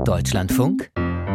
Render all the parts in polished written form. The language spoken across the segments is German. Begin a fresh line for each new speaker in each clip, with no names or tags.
Deutschlandfunk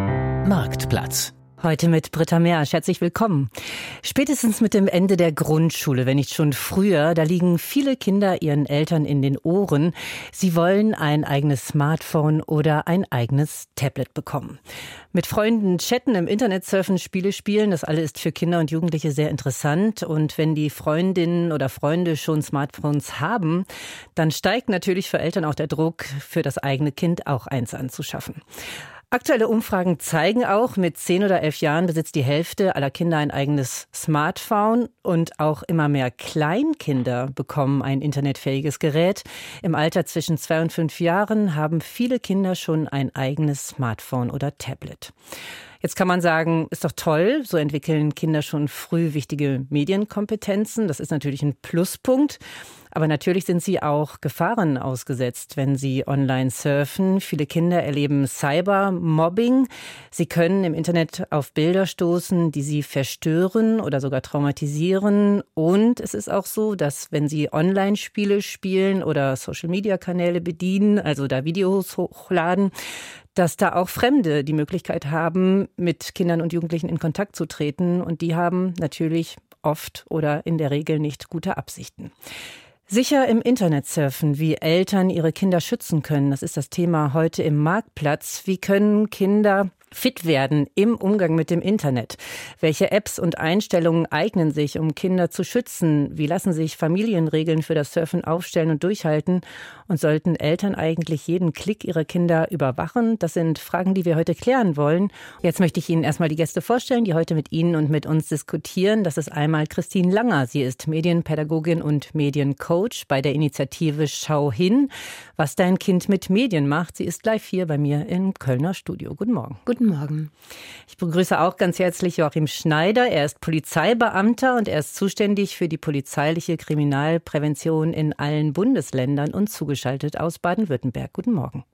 Marktplatz.
Heute mit Britta Mersch. Herzlich willkommen. Spätestens mit dem Ende der Grundschule, wenn nicht schon früher, da liegen viele Kinder ihren Eltern in den Ohren. Sie wollen ein eigenes Smartphone oder ein eigenes Tablet bekommen. Mit Freunden chatten, im Internet surfen, Spiele spielen, das alles ist für Kinder und Jugendliche sehr interessant. Und wenn die Freundinnen oder Freunde schon Smartphones haben, dann steigt natürlich für Eltern auch der Druck, für das eigene Kind auch eins anzuschaffen. Aktuelle Umfragen zeigen auch, mit 10 oder 11 Jahren besitzt die Hälfte aller Kinder ein eigenes Smartphone und auch immer mehr Kleinkinder bekommen ein internetfähiges Gerät. Im Alter zwischen 2 und 5 Jahren haben viele Kinder schon ein eigenes Smartphone oder Tablet. Jetzt kann man sagen, ist doch toll, so entwickeln Kinder schon früh wichtige Medienkompetenzen. Das ist natürlich ein Pluspunkt. Aber natürlich sind sie auch Gefahren ausgesetzt, wenn sie online surfen. Viele Kinder erleben Cybermobbing. Sie können im Internet auf Bilder stoßen, die sie verstören oder sogar traumatisieren. Und es ist auch so, dass wenn sie Online-Spiele spielen oder Social-Media-Kanäle bedienen, also da Videos hochladen, dass da auch Fremde die Möglichkeit haben, mit Kindern und Jugendlichen in Kontakt zu treten. Und die haben natürlich oft oder in der Regel nicht gute Absichten. Sicher im Internet surfen, wie Eltern ihre Kinder schützen können, das ist das Thema heute im Marktplatz. Wie können Kinder fit werden im Umgang mit dem Internet? Welche Apps und Einstellungen eignen sich, um Kinder zu schützen? Wie lassen sich Familienregeln für das Surfen aufstellen und durchhalten? Und sollten Eltern eigentlich jeden Klick ihrer Kinder überwachen? Das sind Fragen, die wir heute klären wollen. Jetzt möchte ich Ihnen erstmal die Gäste vorstellen, die heute mit Ihnen und mit uns diskutieren. Das ist einmal Christine Langer. Sie ist Medienpädagogin und Mediencoach bei der Initiative Schau hin, was dein Kind mit Medien macht. Sie ist live hier bei mir im Kölner Studio. Guten Morgen.
Guten Morgen.
Ich begrüße auch ganz herzlich Joachim Schneider. Er ist Polizeibeamter und er ist zuständig für die polizeiliche Kriminalprävention in allen Bundesländern und zugeschaltet aus Baden-Württemberg. Guten Morgen.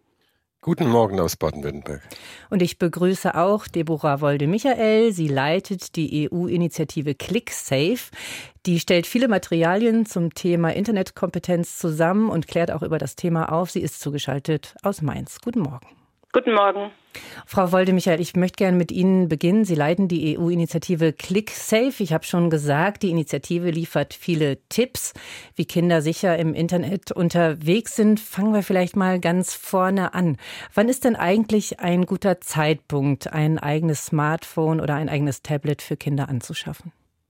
Guten Morgen aus Baden-Württemberg.
Und ich begrüße auch Deborah Wolde-Michael. Sie leitet die EU-Initiative ClickSafe. Die stellt viele Materialien zum Thema Internetkompetenz zusammen und klärt auch über das Thema auf. Sie ist zugeschaltet aus Mainz. Guten Morgen.
Guten Morgen.
Frau Wolde-Michael, ich möchte gerne mit Ihnen beginnen. Sie leiten die EU-Initiative ClickSafe. Ich habe schon gesagt, die Initiative liefert viele Tipps, wie Kinder sicher im Internet unterwegs sind. Fangen wir vielleicht mal ganz vorne an. Wann ist denn eigentlich ein guter Zeitpunkt, ein eigenes Smartphone oder ein eigenes Tablet für Kinder anzuschaffen?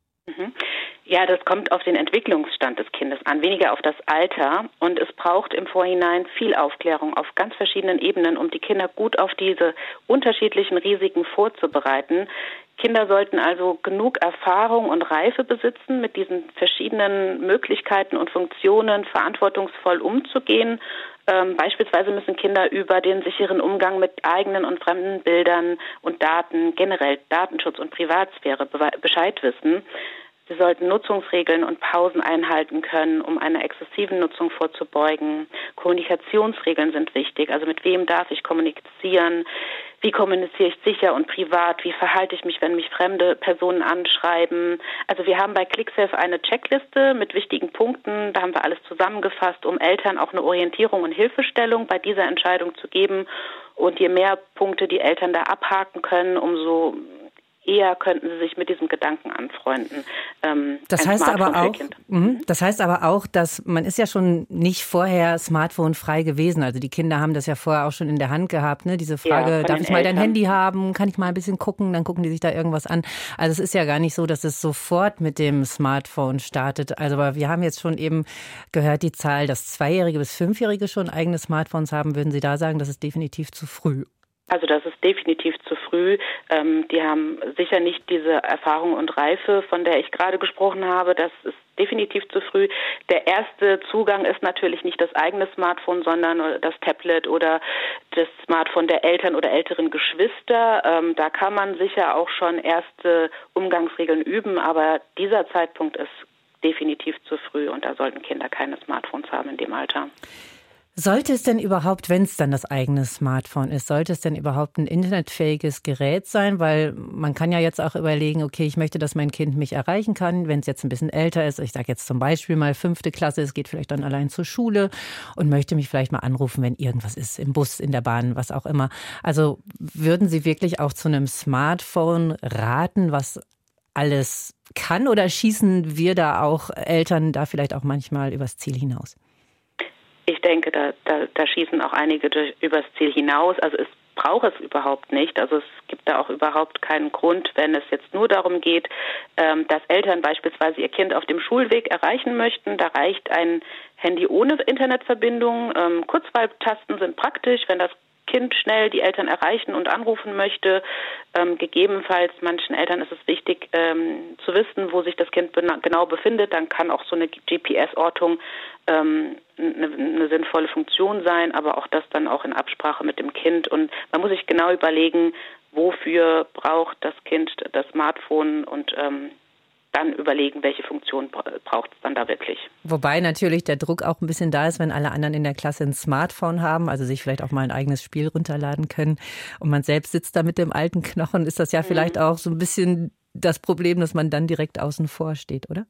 Ja, das kommt auf den Entwicklungsstand des Kindes an, weniger auf das Alter. Und es braucht im Vorhinein viel Aufklärung auf ganz verschiedenen Ebenen, um die Kinder gut auf diese unterschiedlichen Risiken vorzubereiten. Kinder sollten also genug Erfahrung und Reife besitzen, mit diesen verschiedenen Möglichkeiten und Funktionen verantwortungsvoll umzugehen. Beispielsweise müssen Kinder über den sicheren Umgang mit eigenen und fremden Bildern und Daten, generell Datenschutz und Privatsphäre Bescheid wissen. Sie sollten Nutzungsregeln und Pausen einhalten können, um einer exzessiven Nutzung vorzubeugen. Kommunikationsregeln sind wichtig. Also mit wem darf ich kommunizieren? Wie kommuniziere ich sicher und privat? Wie verhalte ich mich, wenn mich fremde Personen anschreiben? Also wir haben bei ClickSafe eine Checkliste mit wichtigen Punkten. Da haben wir alles zusammengefasst, um Eltern auch eine Orientierung und Hilfestellung bei dieser Entscheidung zu geben. Und je mehr Punkte die Eltern da abhaken können, umso eher könnten sie sich mit diesem Gedanken anfreunden.
Das heißt aber auch, dass man ist ja schon nicht vorher smartphone-frei gewesen. Also die Kinder haben das ja vorher auch schon in der Hand gehabt. Ne? Diese Frage, darf ich mal dein Handy haben? Kann ich mal ein bisschen gucken? Dann gucken die sich da irgendwas an. Also es ist ja gar nicht so, dass es sofort mit dem Smartphone startet. Also aber wir haben jetzt schon eben gehört, die Zahl, dass 2-Jährige bis 5-Jährige schon eigene Smartphones haben. Würden Sie da sagen, das ist definitiv zu früh?
Also das ist definitiv zu früh. Die haben sicher nicht diese Erfahrung und Reife, von der ich gerade gesprochen habe. Das ist definitiv zu früh. Der erste Zugang ist natürlich nicht das eigene Smartphone, sondern das Tablet oder das Smartphone der Eltern oder älteren Geschwister. Da kann man sicher auch schon erste Umgangsregeln üben, aber dieser Zeitpunkt ist definitiv zu früh und da sollten Kinder keine Smartphones haben in dem Alter.
Sollte es denn überhaupt, wenn es dann das eigene Smartphone ist, sollte es denn überhaupt ein internetfähiges Gerät sein? Weil man kann ja jetzt auch überlegen, okay, ich möchte, dass mein Kind mich erreichen kann, wenn es jetzt ein bisschen älter ist. Ich sage jetzt zum Beispiel mal 5. Klasse, es geht vielleicht dann allein zur Schule und möchte mich vielleicht mal anrufen, wenn irgendwas ist, im Bus, in der Bahn, was auch immer. Also würden Sie wirklich auch zu einem Smartphone raten, was alles kann, oder schießen wir da auch Eltern da vielleicht auch manchmal übers Ziel hinaus?
Ich denke, da schießen auch einige übers Ziel hinaus. Also es braucht es überhaupt nicht. Also es gibt da auch überhaupt keinen Grund, wenn es jetzt nur darum geht, dass Eltern beispielsweise ihr Kind auf dem Schulweg erreichen möchten. Da reicht ein Handy ohne Internetverbindung. Kurzwahltasten sind praktisch, wenn das Kind schnell die Eltern erreichen und anrufen möchte. Gegebenenfalls, manchen Eltern ist es wichtig zu wissen, wo sich das Kind genau befindet. Dann kann auch so eine GPS-Ortung eine sinnvolle Funktion sein, aber auch das dann auch in Absprache mit dem Kind. Und man muss sich genau überlegen, wofür braucht das Kind das Smartphone, und dann überlegen, welche Funktion braucht es dann da wirklich.
Wobei natürlich der Druck auch ein bisschen da ist, wenn alle anderen in der Klasse ein Smartphone haben, also sich vielleicht auch mal ein eigenes Spiel runterladen können und man selbst sitzt da mit dem alten Knochen, ist das ja vielleicht auch so ein bisschen das Problem, dass man dann direkt außen vor steht, oder?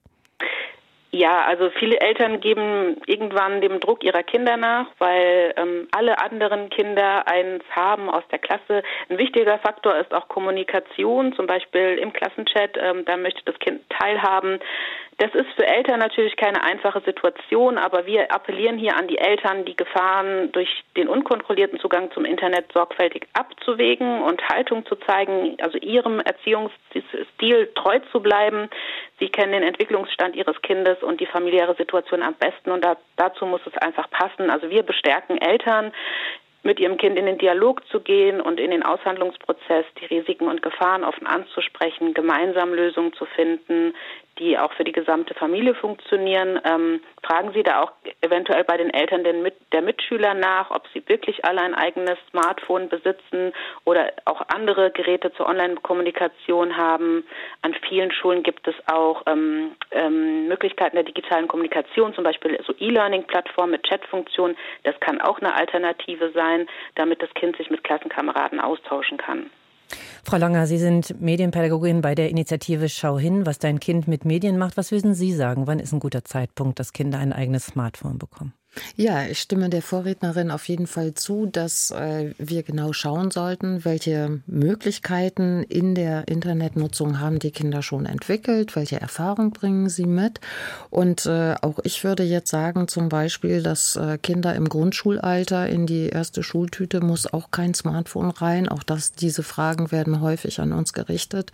Ja, also viele Eltern geben irgendwann dem Druck ihrer Kinder nach, weil alle anderen Kinder eins haben aus der Klasse. Ein wichtiger Faktor ist auch Kommunikation, zum Beispiel im Klassenchat, da möchte das Kind teilhaben. Das ist für Eltern natürlich keine einfache Situation, aber wir appellieren hier an die Eltern, die Gefahren durch den unkontrollierten Zugang zum Internet sorgfältig abzuwägen und Haltung zu zeigen, also ihrem Erziehungsstil treu zu bleiben. Sie kennen den Entwicklungsstand ihres Kindes und die familiäre Situation am besten, und dazu muss es einfach passen. Also wir bestärken Eltern, mit ihrem Kind in den Dialog zu gehen und in den Aushandlungsprozess, die Risiken und Gefahren offen anzusprechen, gemeinsam Lösungen zu finden, die auch für die gesamte Familie funktionieren. Fragen Sie da auch eventuell bei den Eltern der Mitschüler nach, ob sie wirklich alle ein eigenes Smartphone besitzen oder auch andere Geräte zur Online-Kommunikation haben. An vielen Schulen gibt es auch Möglichkeiten der digitalen Kommunikation, zum Beispiel so E-Learning-Plattformen mit Chatfunktionen. Das kann auch eine Alternative sein, damit das Kind sich mit Klassenkameraden austauschen kann.
Frau Langer, Sie sind Medienpädagogin bei der Initiative Schau hin, was dein Kind mit Medien macht. Was würden Sie sagen? Wann ist ein guter Zeitpunkt, dass Kinder ein eigenes Smartphone bekommen?
Ja, ich stimme der Vorrednerin auf jeden Fall zu, dass wir genau schauen sollten, welche Möglichkeiten in der Internetnutzung haben die Kinder schon entwickelt, welche Erfahrung bringen sie mit. Und auch ich würde jetzt sagen, zum Beispiel, dass Kinder im Grundschulalter in die erste Schultüte muss auch kein Smartphone rein. Auch diese Fragen werden häufig an uns gerichtet.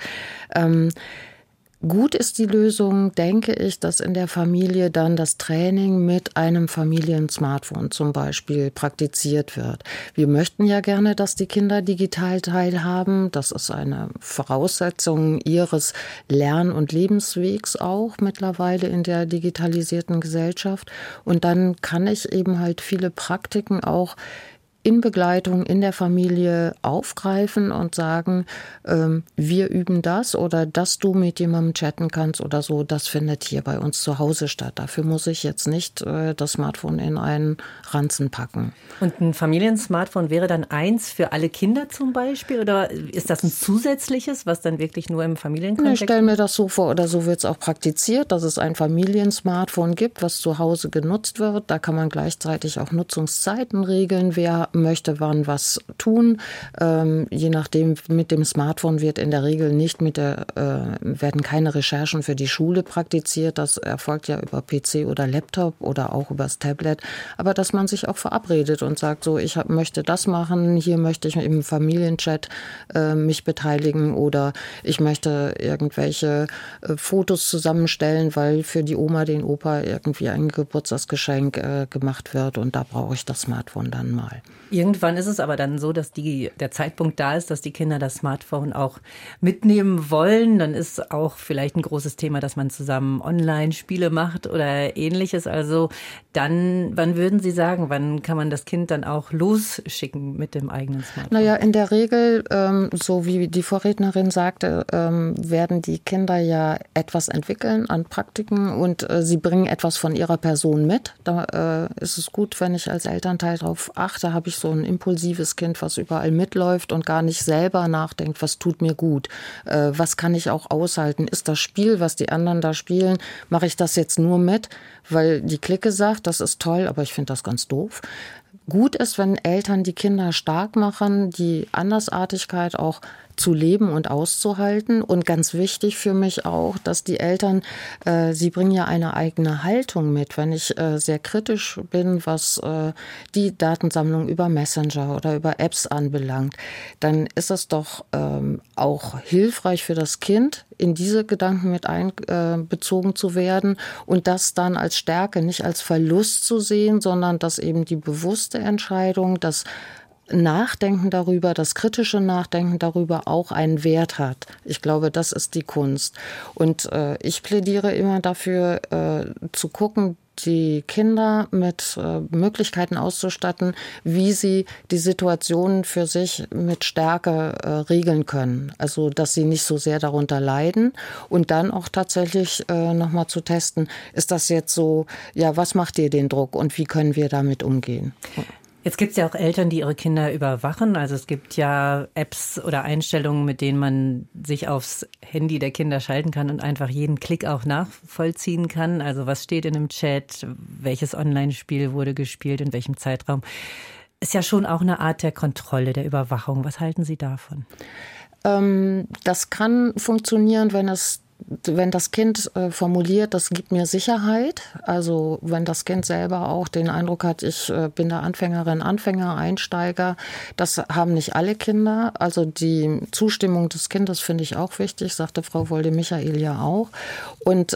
Gut ist die Lösung, denke ich, dass in der Familie dann das Training mit einem Familiensmartphone zum Beispiel praktiziert wird. Wir möchten ja gerne, dass die Kinder digital teilhaben. Das ist eine Voraussetzung ihres Lern- und Lebenswegs auch mittlerweile in der digitalisierten Gesellschaft. Und dann kann ich eben halt viele Praktiken auch in Begleitung in der Familie aufgreifen und sagen, wir üben das, oder dass du mit jemandem chatten kannst oder so, das findet hier bei uns zu Hause statt. Dafür muss ich jetzt nicht das Smartphone in einen Ranzen packen.
Und ein Familiensmartphone wäre dann eins für alle Kinder zum Beispiel, oder ist das ein zusätzliches, was dann wirklich nur im Familienkontext?
Ich stelle mir das so vor, oder so wird es auch praktiziert, dass es ein Familiensmartphone gibt, was zu Hause genutzt wird. Da kann man gleichzeitig auch Nutzungszeiten regeln, wer möchte wann was tun. Je nachdem, mit dem Smartphone wird in der Regel werden keine Recherchen für die Schule praktiziert. Das erfolgt ja über PC oder Laptop oder auch übers Tablet. Aber dass man sich auch verabredet und sagt, so, ich möchte das machen, hier möchte ich im Familienchat mich beteiligen, oder ich möchte irgendwelche Fotos zusammenstellen, weil für die Oma, den Opa irgendwie ein Geburtstagsgeschenk gemacht wird, und da brauche ich das Smartphone dann mal.
Irgendwann ist es aber dann so, dass der Zeitpunkt da ist, dass die Kinder das Smartphone auch mitnehmen wollen. Dann ist auch vielleicht ein großes Thema, dass man zusammen Online-Spiele macht oder Ähnliches. Also dann, wann würden Sie sagen, wann kann man das Kind dann auch losschicken mit dem eigenen Smartphone?
Naja, in der Regel, so wie die Vorrednerin sagte, werden die Kinder ja etwas entwickeln an Praktiken und sie bringen etwas von ihrer Person mit. Da ist es gut, wenn ich als Elternteil darauf achte, habe ich so ein impulsives Kind, was überall mitläuft und gar nicht selber nachdenkt, was tut mir gut, was kann ich auch aushalten, ist das Spiel, was die anderen da spielen, mache ich das jetzt nur mit, weil die Clique sagt, das ist toll, aber ich finde das ganz doof. Gut ist, wenn Eltern die Kinder stark machen, die Andersartigkeit auch zu leben und auszuhalten. Und ganz wichtig für mich auch, dass die Eltern, sie bringen ja eine eigene Haltung mit. Wenn ich sehr kritisch bin, was die Datensammlung über Messenger oder über Apps anbelangt, dann ist es doch auch hilfreich für das Kind, in diese Gedanken mit einbezogen zu werden und das dann als Stärke, nicht als Verlust zu sehen, sondern dass eben die bewusste Entscheidung, das Nachdenken darüber, das kritische Nachdenken darüber auch einen Wert hat. Ich glaube, das ist die Kunst. Und ich plädiere immer dafür, zu gucken, die Kinder mit Möglichkeiten auszustatten, wie sie die Situationen für sich mit Stärke regeln können. Also, dass sie nicht so sehr darunter leiden und dann auch tatsächlich nochmal zu testen, ist das jetzt so, ja, was macht dir den Druck und wie können wir damit umgehen?
Jetzt gibt es ja auch Eltern, die ihre Kinder überwachen. Also es gibt ja Apps oder Einstellungen, mit denen man sich aufs Handy der Kinder schalten kann und einfach jeden Klick auch nachvollziehen kann. Also was steht in einem Chat, welches Online-Spiel wurde gespielt, in welchem Zeitraum. Ist ja schon auch eine Art der Kontrolle, der Überwachung. Was halten Sie davon?
Das kann funktionieren, wenn das Kind formuliert, das gibt mir Sicherheit, also wenn das Kind selber auch den Eindruck hat, ich bin da Anfängerin, Anfänger, Einsteiger, das haben nicht alle Kinder, also die Zustimmung des Kindes finde ich auch wichtig, sagte Frau Wolde-Michael ja auch und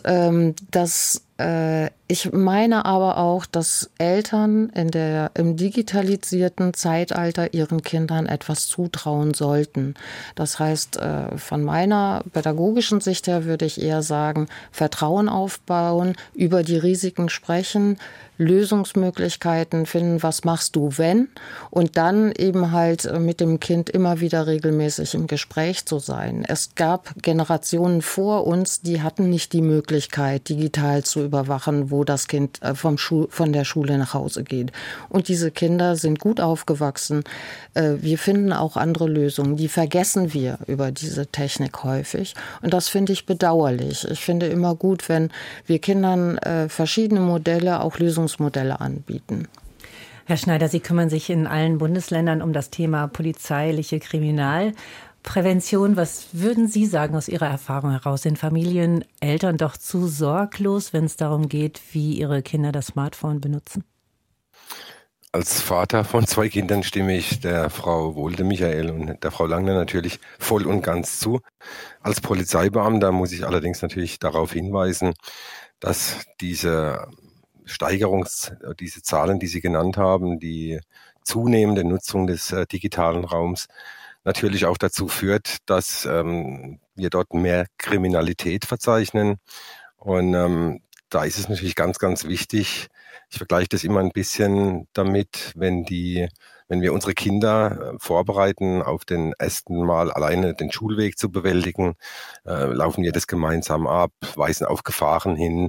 ich meine aber auch, dass Eltern im digitalisierten Zeitalter ihren Kindern etwas zutrauen sollten. Das heißt, von meiner pädagogischen Sicht her würde ich eher sagen, Vertrauen aufbauen, über die Risiken sprechen, Lösungsmöglichkeiten finden, was machst du, wenn? Und dann eben halt mit dem Kind immer wieder regelmäßig im Gespräch zu sein. Es gab Generationen vor uns, die hatten nicht die Möglichkeit, digital zu überwachen, wo das Kind von der Schule nach Hause geht. Und diese Kinder sind gut aufgewachsen. Wir finden auch andere Lösungen. Die vergessen wir über diese Technik häufig. Und das finde ich bedauerlich. Ich finde immer gut, wenn wir Kindern verschiedene Modelle, auch Lösungsmodelle anbieten.
Herr Schneider, Sie kümmern sich in allen Bundesländern um das Thema polizeiliche Kriminalprävention. Was würden Sie sagen aus Ihrer Erfahrung heraus? Sind Familien, Eltern doch zu sorglos, wenn es darum geht, wie ihre Kinder das Smartphone benutzen?
Als Vater von 2 Kindern stimme ich der Frau Wolde-Michael und der Frau Langner natürlich voll und ganz zu. Als Polizeibeamter muss ich allerdings natürlich darauf hinweisen, dass diese Zahlen, die Sie genannt haben, die zunehmende Nutzung des digitalen Raums natürlich auch dazu führt, dass wir dort mehr Kriminalität verzeichnen. Und da ist es natürlich ganz, ganz wichtig, ich vergleiche das immer ein bisschen damit, wenn wir unsere Kinder vorbereiten, auf den ersten Mal alleine den Schulweg zu bewältigen, laufen wir das gemeinsam ab, weisen auf Gefahren hin,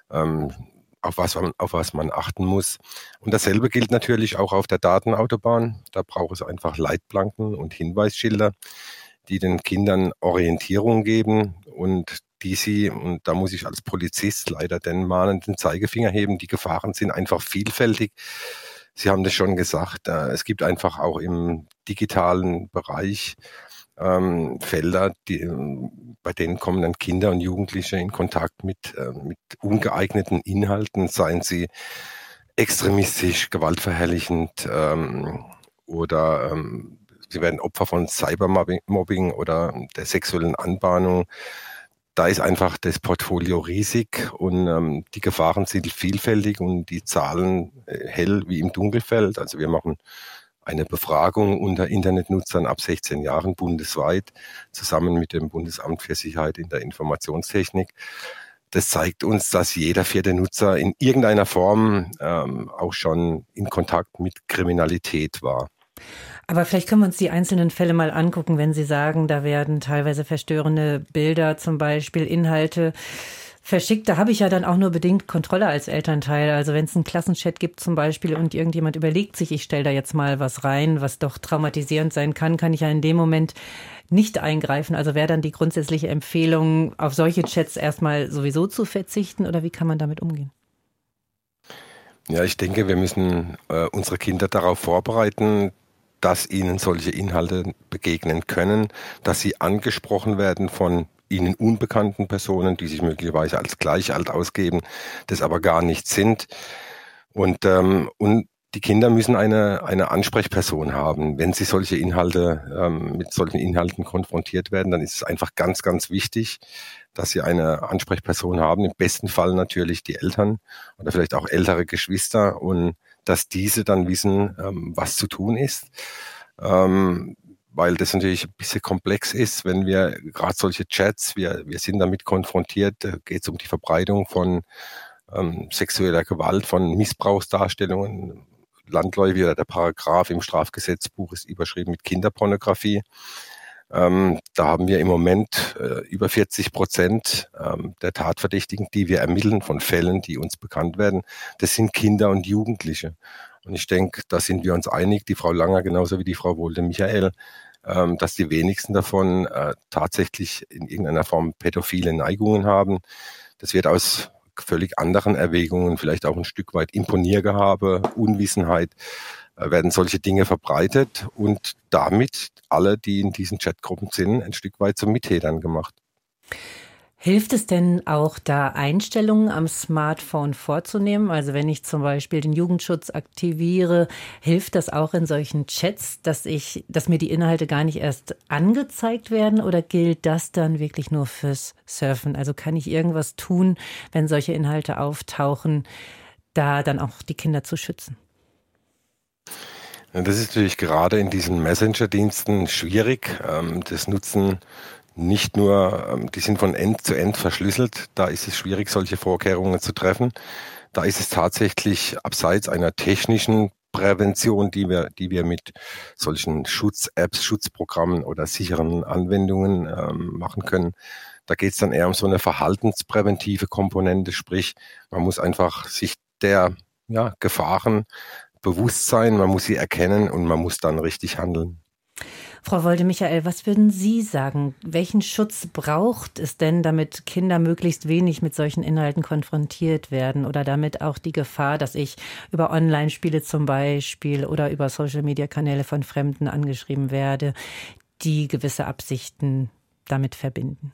auf was man achten muss. Und dasselbe gilt natürlich auch auf der Datenautobahn. Da braucht es einfach Leitplanken und Hinweisschilder, die den Kindern Orientierung geben und und da muss ich als Polizist leider den mahnenden Zeigefinger heben, die Gefahren sind einfach vielfältig. Sie haben das schon gesagt, es gibt einfach auch im digitalen Bereich Felder, bei denen kommen dann Kinder und Jugendliche in Kontakt mit ungeeigneten Inhalten, seien sie extremistisch, gewaltverherrlichend oder sie werden Opfer von Cybermobbing oder der sexuellen Anbahnung. Da ist einfach das Portfolio riesig und die Gefahren sind vielfältig und die Zahlen hell wie im Dunkelfeld. Also wir machen eine Befragung unter Internetnutzern ab 16 Jahren bundesweit, zusammen mit dem Bundesamt für Sicherheit in der Informationstechnik. Das zeigt uns, dass jeder 4. Nutzer in irgendeiner Form auch schon in Kontakt mit Kriminalität war.
Aber vielleicht können wir uns die einzelnen Fälle mal angucken, wenn Sie sagen, da werden teilweise verstörende Bilder, zum Beispiel Inhalte verschickt. Da habe ich ja dann auch nur bedingt Kontrolle als Elternteil. Also wenn es einen Klassenchat gibt zum Beispiel und irgendjemand überlegt sich, ich stelle da jetzt mal was rein, was doch traumatisierend sein kann ich ja in dem Moment nicht eingreifen. Also wäre dann die grundsätzliche Empfehlung, auf solche Chats erstmal sowieso zu verzichten, oder wie kann man damit umgehen?
Ja, ich denke, wir müssen unsere Kinder darauf vorbereiten, dass ihnen solche Inhalte begegnen können, dass sie angesprochen werden von ihnen unbekannten Personen, die sich möglicherweise als gleich alt ausgeben, das aber gar nicht sind. Und die Kinder müssen eine Ansprechperson haben. Wenn sie solche Inhalte, mit solchen Inhalten konfrontiert werden, dann ist es einfach ganz, ganz wichtig, dass sie eine Ansprechperson haben. Im besten Fall natürlich die Eltern oder vielleicht auch ältere Geschwister, und dass diese dann wissen, was zu tun ist. Weil das natürlich ein bisschen komplex ist, wenn wir gerade solche Chats, wir sind damit konfrontiert, geht es um die Verbreitung von sexueller Gewalt, von Missbrauchsdarstellungen. Landläufig oder der Paragraph im Strafgesetzbuch ist überschrieben mit Kinderpornografie. Da haben wir im Moment über 40% der Tatverdächtigen, die wir ermitteln von Fällen, die uns bekannt werden. Das sind Kinder und Jugendliche. Und ich denke, da sind wir uns einig, die Frau Langer genauso wie die Frau Wohlde-Michael, dass die wenigsten davon tatsächlich in irgendeiner Form pädophile Neigungen haben. Das wird aus völlig anderen Erwägungen, vielleicht auch ein Stück weit Imponiergehabe, Unwissenheit, werden solche Dinge verbreitet und damit alle, die in diesen Chatgruppen sind, ein Stück weit zu Mittätern gemacht.
Hilft es denn auch, da Einstellungen am Smartphone vorzunehmen? Also wenn ich zum Beispiel den Jugendschutz aktiviere, hilft das auch in solchen Chats, dass mir die Inhalte gar nicht erst angezeigt werden, oder gilt das dann wirklich nur fürs Surfen? Also kann ich irgendwas tun, wenn solche Inhalte auftauchen, da dann auch die Kinder zu schützen?
Das ist natürlich gerade in diesen Messenger-Diensten schwierig. Das nutzen nicht nur, die sind von End zu End verschlüsselt. Da ist es schwierig, solche Vorkehrungen zu treffen. Da ist es tatsächlich abseits einer technischen Prävention, die wir mit solchen Schutz-Apps, Schutzprogrammen oder sicheren Anwendungen machen können. Da geht es dann eher um so eine verhaltenspräventive Komponente, sprich, man muss einfach sich der Gefahren bewusst sein, man muss sie erkennen und man muss dann richtig handeln.
Frau Wohlde-Michael, was würden Sie sagen? Welchen Schutz braucht es denn, damit Kinder möglichst wenig mit solchen Inhalten konfrontiert werden, oder damit auch die Gefahr, dass ich über Online-Spiele zum Beispiel oder über Social-Media-Kanäle von Fremden angeschrieben werde, die gewisse Absichten damit verbinden?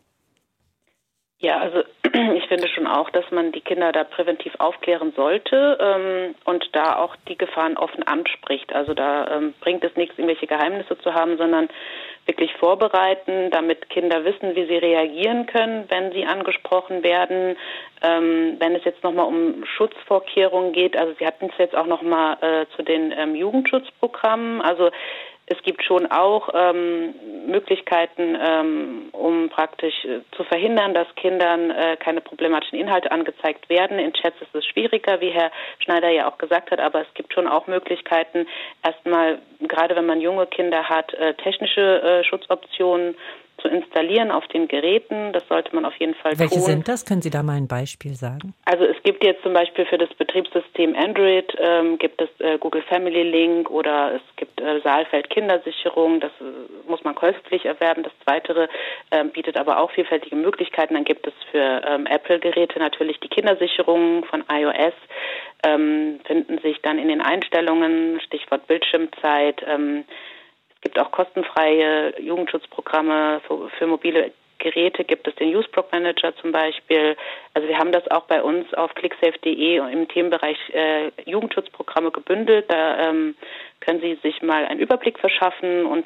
Ja, also ich finde schon auch, dass man die Kinder da präventiv aufklären sollte und da auch die Gefahren offen anspricht. Also da bringt es nichts, irgendwelche Geheimnisse zu haben, sondern wirklich vorbereiten, damit Kinder wissen, wie sie reagieren können, wenn sie angesprochen werden. Wenn es jetzt nochmal um Schutzvorkehrungen geht, also Sie hatten es jetzt auch nochmal zu den Jugendschutzprogrammen, also es gibt schon auch Möglichkeiten, um praktisch zu verhindern, dass Kindern keine problematischen Inhalte angezeigt werden. In Chats ist es schwieriger, wie Herr Schneider ja auch gesagt hat, aber es gibt schon auch Möglichkeiten, erstmal, gerade wenn man junge Kinder hat, technische Schutzoptionen zu installieren auf den Geräten. Das sollte man auf jeden Fall tun.
Welche sind das? Können Sie da mal ein Beispiel sagen?
Also es gibt jetzt zum Beispiel für das Betriebssystem Android gibt es Google Family Link oder es gibt Saalfeld Kindersicherung. Das muss man käuflich erwerben. Das Zweite bietet aber auch vielfältige Möglichkeiten. Dann gibt es für Apple-Geräte natürlich die Kindersicherung von iOS. Finden sich dann in den Einstellungen, Stichwort Bildschirmzeit. Es gibt auch kostenfreie Jugendschutzprogramme für mobile Geräte, gibt es den Useblock Manager zum Beispiel. Also wir haben das auch bei uns auf clicksafe.de im Themenbereich Jugendschutzprogramme gebündelt. Da können Sie sich mal einen Überblick verschaffen und dann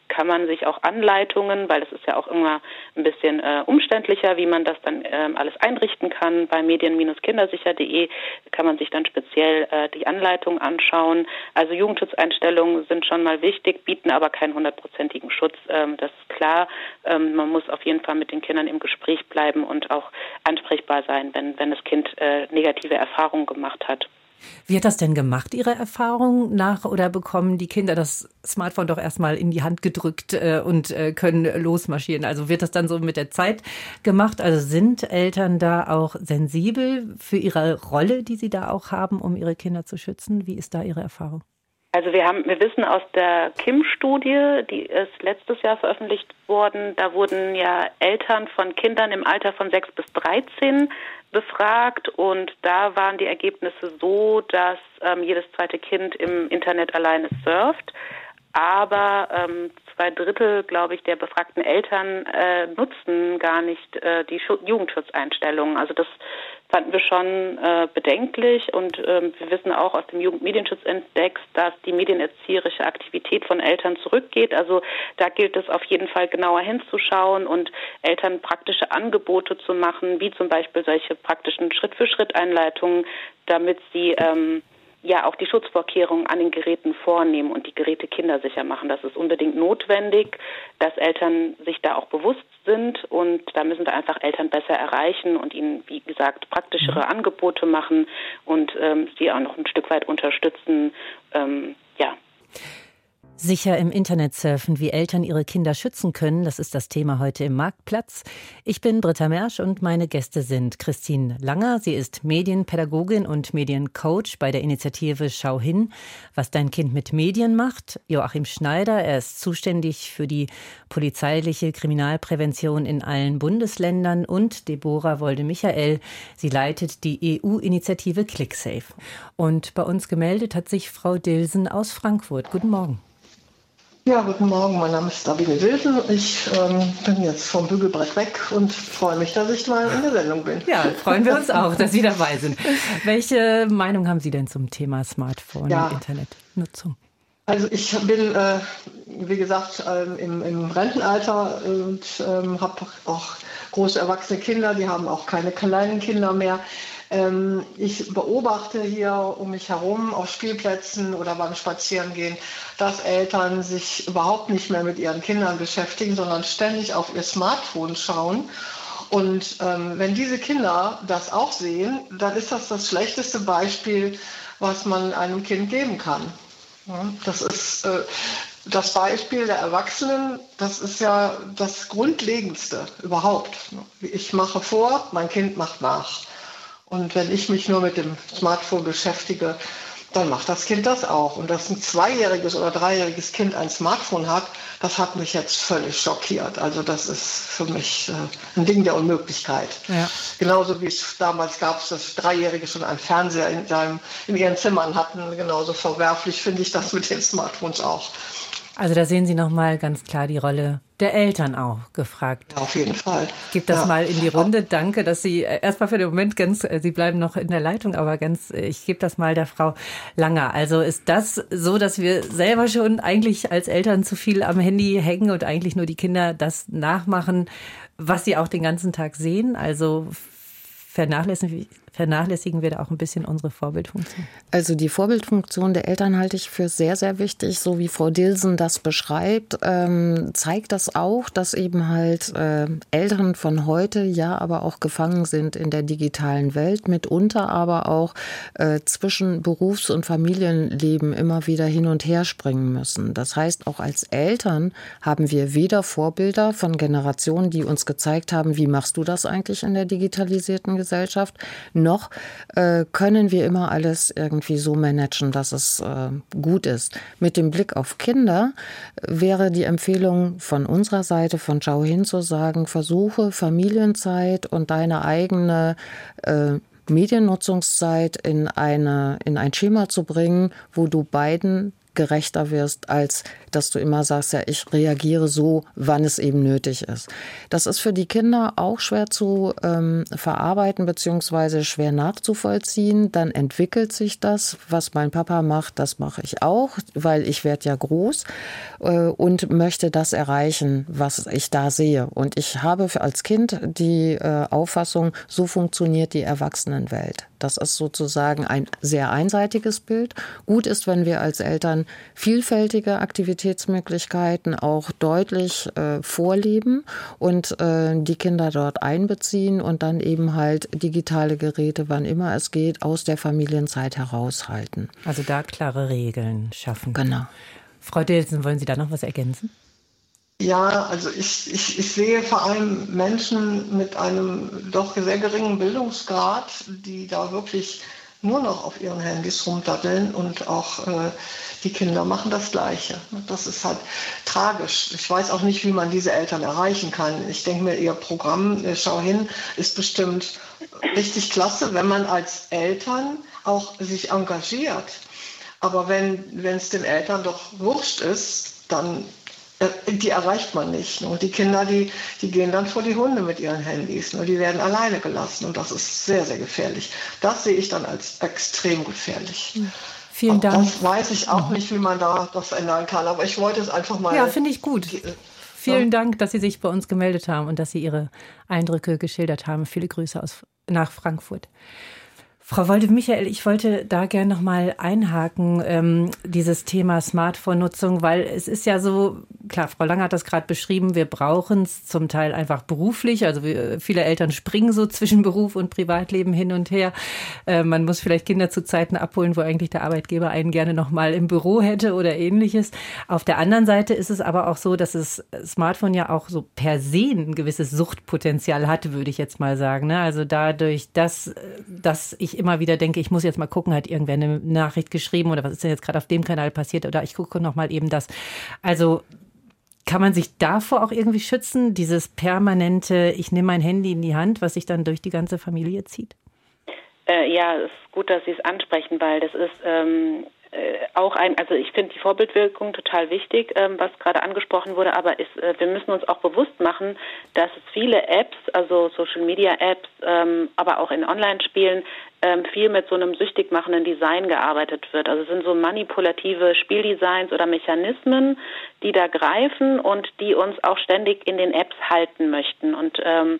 kann man sich auch Anleitungen, weil das ist ja auch immer ein bisschen umständlicher, wie man das dann alles einrichten kann. Bei medien-kindersicher.de kann man sich dann speziell die Anleitung anschauen. Also Jugendschutzeinstellungen sind schon mal wichtig, bieten aber keinen 100%igen Schutz. Das ist klar. Man muss auf jeden Fall mit den Kindern im Gespräch bleiben und auch ansprechbar sein, wenn das Kind negative Erfahrungen gemacht hat.
Wie hat das denn gemacht, Ihre Erfahrung nach oder bekommen die Kinder das Smartphone doch erstmal in die Hand gedrückt und können losmarschieren? Also wird das dann so mit der Zeit gemacht? Also sind Eltern da auch sensibel für ihre Rolle, die sie da auch haben, um ihre Kinder zu schützen? Wie ist da Ihre Erfahrung?
Also wir wissen aus der KIM-Studie, die ist letztes Jahr veröffentlicht worden, da wurden ja Eltern von Kindern im Alter von 6 bis 13 befragt und da waren die Ergebnisse so, dass jedes zweite Kind im Internet alleine surft, aber 2/3, glaube ich, der befragten Eltern nutzen gar nicht die Jugendschutzeinstellungen. Also das fanden wir schon bedenklich und wir wissen auch aus dem Jugendmedienschutzindex, dass die medienerzieherische Aktivität von Eltern zurückgeht. Also da gilt es auf jeden Fall genauer hinzuschauen und Eltern praktische Angebote zu machen, wie zum Beispiel solche praktischen Schritt-für-Schritt-Einleitungen, damit sie auch die Schutzvorkehrungen an den Geräten vornehmen und die Geräte kindersicher machen. Das ist unbedingt notwendig, dass Eltern sich da auch bewusst sind und da müssen wir einfach Eltern besser erreichen und ihnen, wie gesagt, praktischere Angebote machen und sie auch noch ein Stück weit unterstützen.
Sicher im Internet surfen, wie Eltern ihre Kinder schützen können, das ist das Thema heute im Marktplatz. Ich bin Britta Mersch und meine Gäste sind Christine Langer. Sie ist Medienpädagogin und Mediencoach bei der Initiative Schau hin, was dein Kind mit Medien macht. Joachim Schneider, er ist zuständig für die polizeiliche Kriminalprävention in allen Bundesländern und Deborah Wolde-Michael, sie leitet die EU-Initiative ClickSafe. Und bei uns gemeldet hat sich Frau Dilsen aus Frankfurt. Guten Morgen.
Ja, guten Morgen, mein Name ist Sabine Wilson. Ich bin jetzt vom Bügelbrett weg und freue mich, dass ich mal in der Sendung bin.
Ja, freuen wir uns auch, dass Sie dabei sind. Welche Meinung haben Sie denn zum Thema Smartphone und Internetnutzung?
Also ich bin, wie gesagt, im Rentenalter und habe auch große erwachsene Kinder, die haben auch keine kleinen Kinder mehr. Ich beobachte hier um mich herum auf Spielplätzen oder beim Spazierengehen, dass Eltern sich überhaupt nicht mehr mit ihren Kindern beschäftigen, sondern ständig auf ihr Smartphone schauen. Und wenn diese Kinder das auch sehen, dann ist das schlechteste Beispiel, was man einem Kind geben kann. Ja, das ist das Beispiel der Erwachsenen, das ist ja das Grundlegendste überhaupt. Ich mache vor, mein Kind macht nach. Und wenn ich mich nur mit dem Smartphone beschäftige, dann macht das Kind das auch. Und dass ein 2-jähriges oder 3-jähriges Kind ein Smartphone hat, das hat mich jetzt völlig schockiert. Also das ist für mich ein Ding der Unmöglichkeit. Ja. Genauso wie es damals gab, dass 3-Jährige schon einen Fernseher in ihren Zimmern hatten. Genauso verwerflich finde ich das mit den Smartphones auch.
Also da sehen Sie nochmal ganz klar die Rolle der Eltern auch gefragt.
Ja, auf jeden Fall.
Ich gebe das mal in die Runde. Danke, dass Sie erstmal für den Moment Sie bleiben noch in der Leitung, aber ich gebe das mal der Frau Langer. Also ist das so, dass wir selber schon eigentlich als Eltern zu viel am Handy hängen und eigentlich nur die Kinder das nachmachen, was sie auch den ganzen Tag sehen? Also vernachlässigen wir da auch ein bisschen unsere Vorbildfunktion?
Also die Vorbildfunktion der Eltern halte ich für sehr, sehr wichtig. So wie Frau Dilsen das beschreibt, zeigt das auch, dass eben halt Eltern von heute ja aber auch gefangen sind in der digitalen Welt, mitunter aber auch zwischen Berufs- und Familienleben immer wieder hin und her springen müssen. Das heißt, auch als Eltern haben wir weder Vorbilder von Generationen, die uns gezeigt haben, wie machst du das eigentlich in der digitalisierten Gesellschaft, noch können wir immer alles irgendwie so managen, dass es gut ist. Mit dem Blick auf Kinder wäre die Empfehlung von unserer Seite, von Schau hin, zu sagen, versuche Familienzeit und deine eigene Mediennutzungszeit in ein Schema zu bringen, wo du beiden gerechter wirst, als dass du immer sagst, ja, ich reagiere so, wann es eben nötig ist. Das ist für die Kinder auch schwer zu verarbeiten beziehungsweise schwer nachzuvollziehen. Dann entwickelt sich das, was mein Papa macht, das mache ich auch, weil ich werde ja groß und möchte das erreichen, was ich da sehe. Und ich habe als Kind die Auffassung, so funktioniert die Erwachsenenwelt. Das ist sozusagen ein sehr einseitiges Bild. Gut ist, wenn wir als Eltern vielfältige Aktivitätsmöglichkeiten auch deutlich vorleben und die Kinder dort einbeziehen und dann eben halt digitale Geräte, wann immer es geht, aus der Familienzeit heraushalten.
Also da klare Regeln schaffen.
Genau.
Frau Dilsen, wollen Sie da noch was ergänzen?
Ja, also ich sehe vor allem Menschen mit einem doch sehr geringen Bildungsgrad, die da wirklich nur noch auf ihren Handys rumdaddeln und auch die Kinder machen das Gleiche. Das ist halt tragisch. Ich weiß auch nicht, wie man diese Eltern erreichen kann. Ich denke mir, ihr Programm, schau hin, ist bestimmt richtig klasse, wenn man als Eltern auch sich engagiert. Aber wenn es den Eltern doch wurscht ist, dann die erreicht man nicht. Und die Kinder, die gehen dann vor die Hunde mit ihren Handys. Die werden alleine gelassen und das ist sehr, sehr gefährlich. Das sehe ich dann als extrem gefährlich.
Vielen Dank.
Das weiß ich auch nicht, wie man da das ändern kann, aber ich wollte es einfach mal...
Ja, finde ich gut. Vielen Dank, dass Sie sich bei uns gemeldet haben und dass Sie Ihre Eindrücke geschildert haben. Viele Grüße nach Frankfurt. Frau Wolde-Michael, ich wollte da gerne noch mal einhaken, dieses Thema Smartphone-Nutzung, weil es ist ja so, klar, Frau Lange hat das gerade beschrieben, wir brauchen es zum Teil einfach beruflich, also viele Eltern springen so zwischen Beruf und Privatleben hin und her. Man muss vielleicht Kinder zu Zeiten abholen, wo eigentlich der Arbeitgeber einen gerne noch mal im Büro hätte oder Ähnliches. Auf der anderen Seite ist es aber auch so, dass das Smartphone ja auch so per se ein gewisses Suchtpotenzial hat, würde ich jetzt mal sagen. Also dadurch, dass ich immer wieder denke, ich muss jetzt mal gucken, hat irgendwer eine Nachricht geschrieben oder was ist denn jetzt gerade auf dem Kanal passiert oder ich gucke noch mal eben das. Also kann man sich davor auch irgendwie schützen, dieses permanente, ich nehme mein Handy in die Hand, was sich dann durch die ganze Familie zieht?
Ja, es ist gut, dass Sie es ansprechen, weil das ist also ich finde die Vorbildwirkung total wichtig, was gerade angesprochen wurde, aber wir müssen uns auch bewusst machen, dass es viele Apps, also Social-Media-Apps, aber auch in Online-Spielen, viel mit so einem süchtig machenden Design gearbeitet wird. Also es sind so manipulative Spieldesigns oder Mechanismen, die da greifen und die uns auch ständig in den Apps halten möchten. Und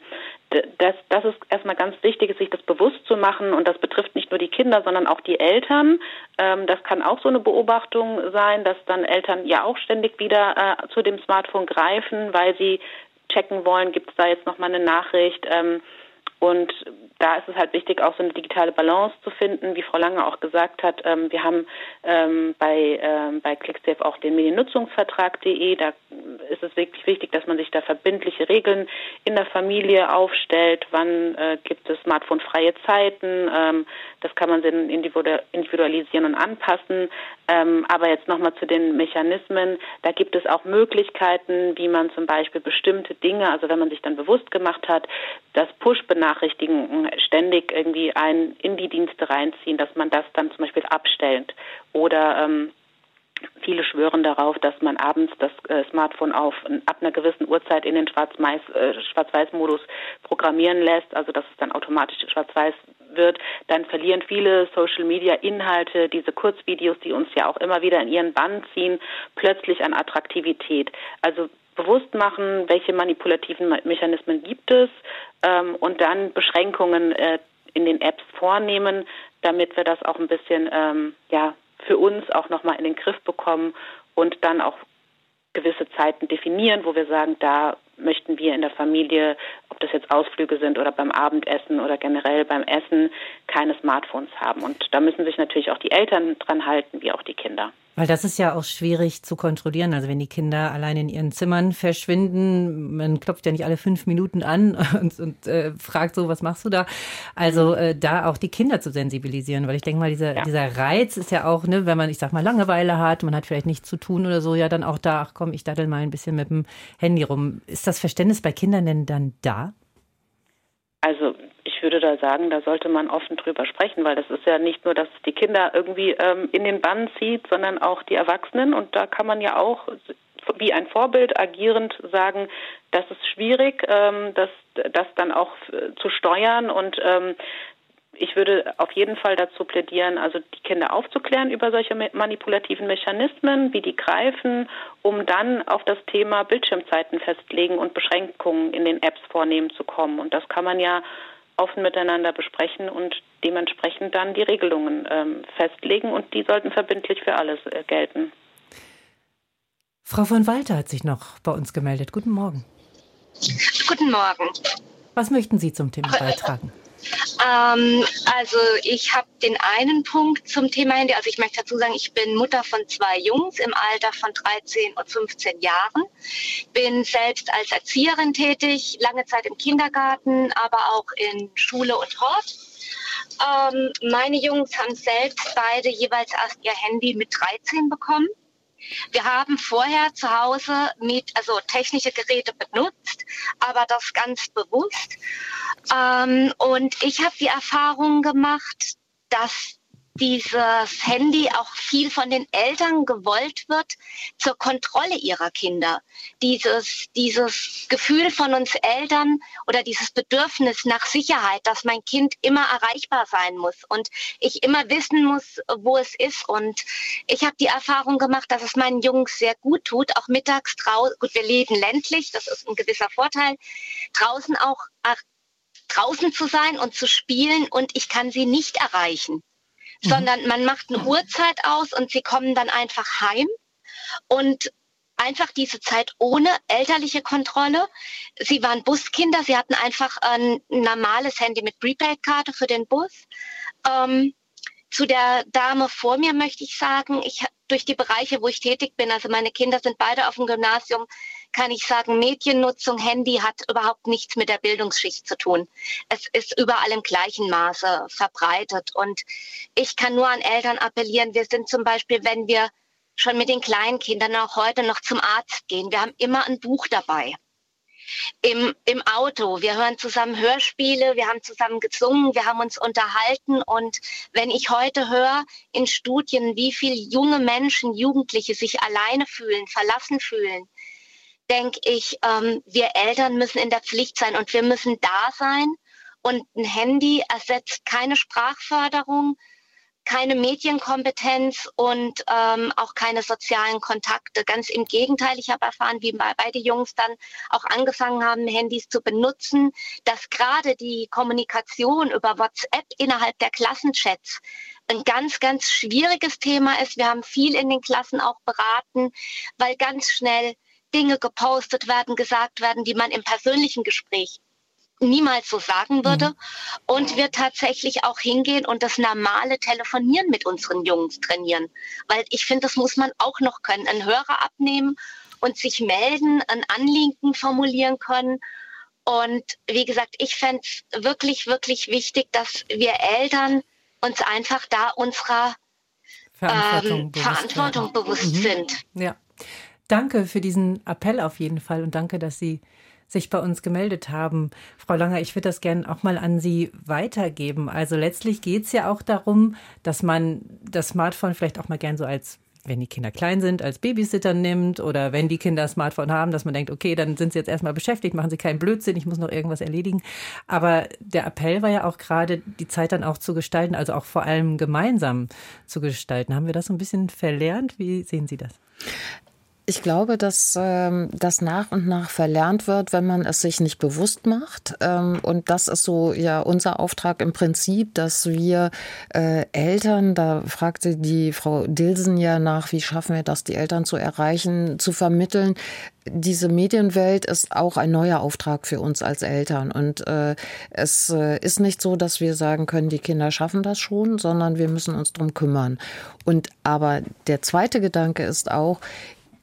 das ist erstmal ganz wichtig, sich das bewusst zu machen und das betrifft nicht nur die Kinder, sondern auch die Eltern. Das kann auch so eine Beobachtung sein, dass dann Eltern ja auch ständig wieder zu dem Smartphone greifen, weil sie checken wollen, gibt es da jetzt nochmal eine Nachricht. Und da ist es halt wichtig, auch so eine digitale Balance zu finden, wie Frau Lange auch gesagt hat. Wir haben bei ClickSafe auch den Mediennutzungsvertrag.de. Da ist es wirklich wichtig, dass man sich da verbindliche Regeln in der Familie aufstellt. Wann gibt es smartphonefreie Zeiten? Das kann man dann individualisieren und anpassen. Aber jetzt nochmal zu den Mechanismen. Da gibt es auch Möglichkeiten, wie man zum Beispiel bestimmte Dinge, also wenn man sich dann bewusst gemacht hat, das Push-Benachrichtigen ständig irgendwie in die Dienste reinziehen, dass man das dann zum Beispiel abstellt. Oder viele schwören darauf, dass man abends das Smartphone ab einer gewissen Uhrzeit in den Schwarz-Weiß-Modus programmieren lässt, also dass es dann automatisch schwarz-weiß wird. Dann verlieren viele Social-Media-Inhalte, diese Kurzvideos, die uns ja auch immer wieder in ihren Bann ziehen, plötzlich an Attraktivität. Also bewusst machen, welche manipulativen Mechanismen gibt es und dann Beschränkungen in den Apps vornehmen, damit wir das auch ein bisschen für uns auch nochmal in den Griff bekommen und dann auch gewisse Zeiten definieren, wo wir sagen, da möchten wir in der Familie, ob das jetzt Ausflüge sind oder beim Abendessen oder generell beim Essen, keine Smartphones haben. Und da müssen sich natürlich auch die Eltern dran halten, wie auch die Kinder.
Weil das ist ja auch schwierig zu kontrollieren. Also wenn die Kinder allein in ihren Zimmern verschwinden, man klopft ja nicht alle 5 Minuten an und fragt so, was machst du da? Also da auch die Kinder zu sensibilisieren. Weil ich denke mal, dieser Reiz ist ja auch, ne, wenn man, ich sag mal, Langeweile hat, man hat vielleicht nichts zu tun oder so, ja dann auch da, ach komm, ich daddel mal ein bisschen mit dem Handy rum. Ist das Verständnis bei Kindern denn dann da?
Also ich würde da sagen, da sollte man offen drüber sprechen, weil das ist ja nicht nur, dass es die Kinder irgendwie in den Bann zieht, sondern auch die Erwachsenen. Und da kann man ja auch wie ein Vorbild agierend sagen, das ist schwierig, das dann auch zu steuern. Und ich würde auf jeden Fall dazu plädieren, also die Kinder aufzuklären über solche manipulativen Mechanismen, wie die greifen, um dann auf das Thema Bildschirmzeiten festlegen und Beschränkungen in den Apps vornehmen zu kommen. Und das kann man ja offen miteinander besprechen und dementsprechend dann die Regelungen festlegen und die sollten verbindlich für alles gelten.
Frau von Walter hat sich noch bei uns gemeldet. Guten Morgen.
Guten Morgen.
Was möchten Sie zum Thema beitragen?
Also ich habe den einen Punkt zum Thema Handy. Also ich möchte dazu sagen, ich bin Mutter von 2 Jungs im Alter von 13 und 15 Jahren. Bin selbst als Erzieherin tätig, lange Zeit im Kindergarten, aber auch in Schule und Hort. Meine Jungs haben selbst beide jeweils erst ihr Handy mit 13 bekommen. Wir haben vorher zu Hause technische Geräte benutzt, aber das ganz bewusst. Und ich habe die Erfahrung gemacht, dass dieses Handy auch viel von den Eltern gewollt wird zur Kontrolle ihrer Kinder. Dieses Gefühl von uns Eltern oder dieses Bedürfnis nach Sicherheit, dass mein Kind immer erreichbar sein muss und ich immer wissen muss, wo es ist. Und ich habe die Erfahrung gemacht, dass es meinen Jungs sehr gut tut, auch mittags draußen, gut, wir leben ländlich, das ist ein gewisser Vorteil, draußen zu sein und zu spielen und ich kann sie nicht erreichen. Sondern man macht eine Uhrzeit aus und sie kommen dann einfach heim und einfach diese Zeit ohne elterliche Kontrolle. Sie waren Buskinder, sie hatten einfach ein normales Handy mit Prepaid-Karte für den Bus. Zu der Dame vor mir möchte ich sagen, durch die Bereiche, wo ich tätig bin, also meine Kinder sind beide auf dem Gymnasium, kann ich sagen, Mediennutzung, Handy hat überhaupt nichts mit der Bildungsschicht zu tun. Es ist überall im gleichen Maße verbreitet. Und ich kann nur an Eltern appellieren, wir sind zum Beispiel, wenn wir schon mit den kleinen Kindern auch heute noch zum Arzt gehen, wir haben immer ein Buch dabei. Im Auto, wir hören zusammen Hörspiele, wir haben zusammen gesungen, wir haben uns unterhalten und wenn ich heute höre in Studien, wie viele junge Menschen, Jugendliche sich alleine fühlen, verlassen fühlen, denke ich, wir Eltern müssen in der Pflicht sein und wir müssen da sein und ein Handy ersetzt keine Sprachförderung, keine Medienkompetenz und auch keine sozialen Kontakte. Ganz im Gegenteil, ich habe erfahren, wie beide Jungs dann auch angefangen haben, Handys zu benutzen, dass gerade die Kommunikation über WhatsApp innerhalb der Klassenchats ein ganz, ganz schwieriges Thema ist. Wir haben viel in den Klassen auch beraten, weil ganz schnell Dinge gepostet werden, gesagt werden, die man im persönlichen Gespräch niemals so sagen würde und wir tatsächlich auch hingehen und das normale Telefonieren mit unseren Jungs trainieren. Weil ich finde, das muss man auch noch können. Einen Hörer abnehmen und sich melden, ein Anliegen formulieren können. Und wie gesagt, ich fände es wirklich, wirklich wichtig, dass wir Eltern uns einfach da unserer Verantwortung bewusst sind.
Ja. Danke für diesen Appell auf jeden Fall und danke, dass Sie sich bei uns gemeldet haben. Frau Langer, ich würde das gerne auch mal an Sie weitergeben. Also letztlich geht es ja auch darum, dass man das Smartphone vielleicht auch mal gern so als, wenn die Kinder klein sind, als Babysitter nimmt oder wenn die Kinder ein Smartphone haben, dass man denkt, okay, dann sind sie jetzt erstmal beschäftigt, machen sie keinen Blödsinn, ich muss noch irgendwas erledigen. Aber der Appell war ja auch gerade, die Zeit dann auch zu gestalten, also auch vor allem gemeinsam zu gestalten. Haben wir das so ein bisschen verlernt? Wie sehen Sie das?
Ich glaube, dass das nach und nach verlernt wird, wenn man es sich nicht bewusst macht. Und das ist so ja unser Auftrag im Prinzip, dass wir Eltern, da fragte die Frau Dilsen ja nach, wie schaffen wir das, die Eltern zu erreichen, zu vermitteln. Diese Medienwelt ist auch ein neuer Auftrag für uns als Eltern. Und es ist nicht so, dass wir sagen können, die Kinder schaffen das schon, sondern wir müssen uns drum kümmern. Aber der zweite Gedanke ist auch,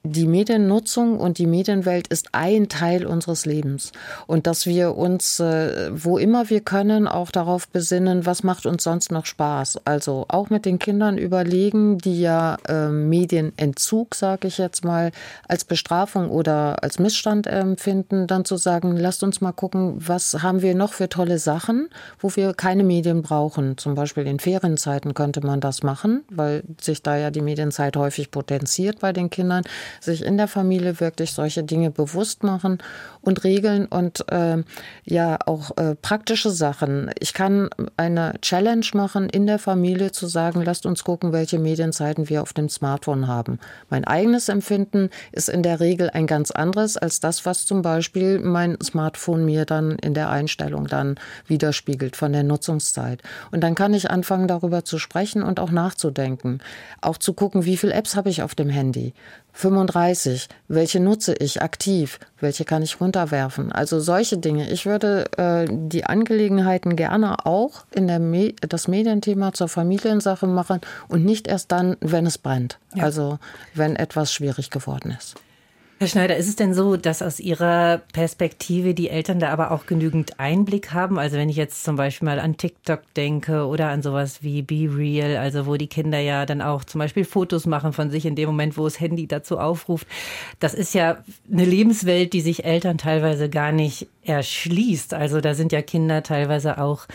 die Mediennutzung und die Medienwelt ist ein Teil unseres Lebens. Und dass wir uns, wo immer wir können, auch darauf besinnen, was macht uns sonst noch Spaß. Also auch mit den Kindern überlegen, die ja Medienentzug, sage ich jetzt mal, als Bestrafung oder als Missstand empfinden, dann zu sagen, lasst uns mal gucken, was haben wir noch für tolle Sachen, wo wir keine Medien brauchen. Zum Beispiel in Ferienzeiten könnte man das machen, weil sich da ja die Medienzeit häufig potenziert bei den Kindern. Sich in der Familie wirklich solche Dinge bewusst machen und regeln und auch praktische Sachen. Ich kann eine Challenge machen in der Familie zu sagen, lasst uns gucken, welche Medienzeiten wir auf dem Smartphone haben. Mein eigenes Empfinden ist in der Regel ein ganz anderes als das, was zum Beispiel mein Smartphone mir dann in der Einstellung dann widerspiegelt von der Nutzungszeit. Und dann kann ich anfangen, darüber zu sprechen und auch nachzudenken. Auch zu gucken, wie viele Apps habe ich auf dem Handy. 35. Welche nutze ich aktiv? Welche kann ich runterwerfen? Also solche Dinge. Ich würde die Angelegenheiten gerne auch in das Medienthema zur Familiensache machen und nicht erst dann, wenn es brennt. Ja. Also wenn etwas schwierig geworden ist.
Herr Schneider, ist es denn so, dass aus Ihrer Perspektive die Eltern da aber auch genügend Einblick haben? Also wenn ich jetzt zum Beispiel mal an TikTok denke oder an sowas wie Be Real, also wo die Kinder ja dann auch zum Beispiel Fotos machen von sich in dem Moment, wo das Handy dazu aufruft. Das ist ja eine Lebenswelt, die sich Eltern teilweise gar nicht erschließt. Also da sind ja Kinder teilweise auch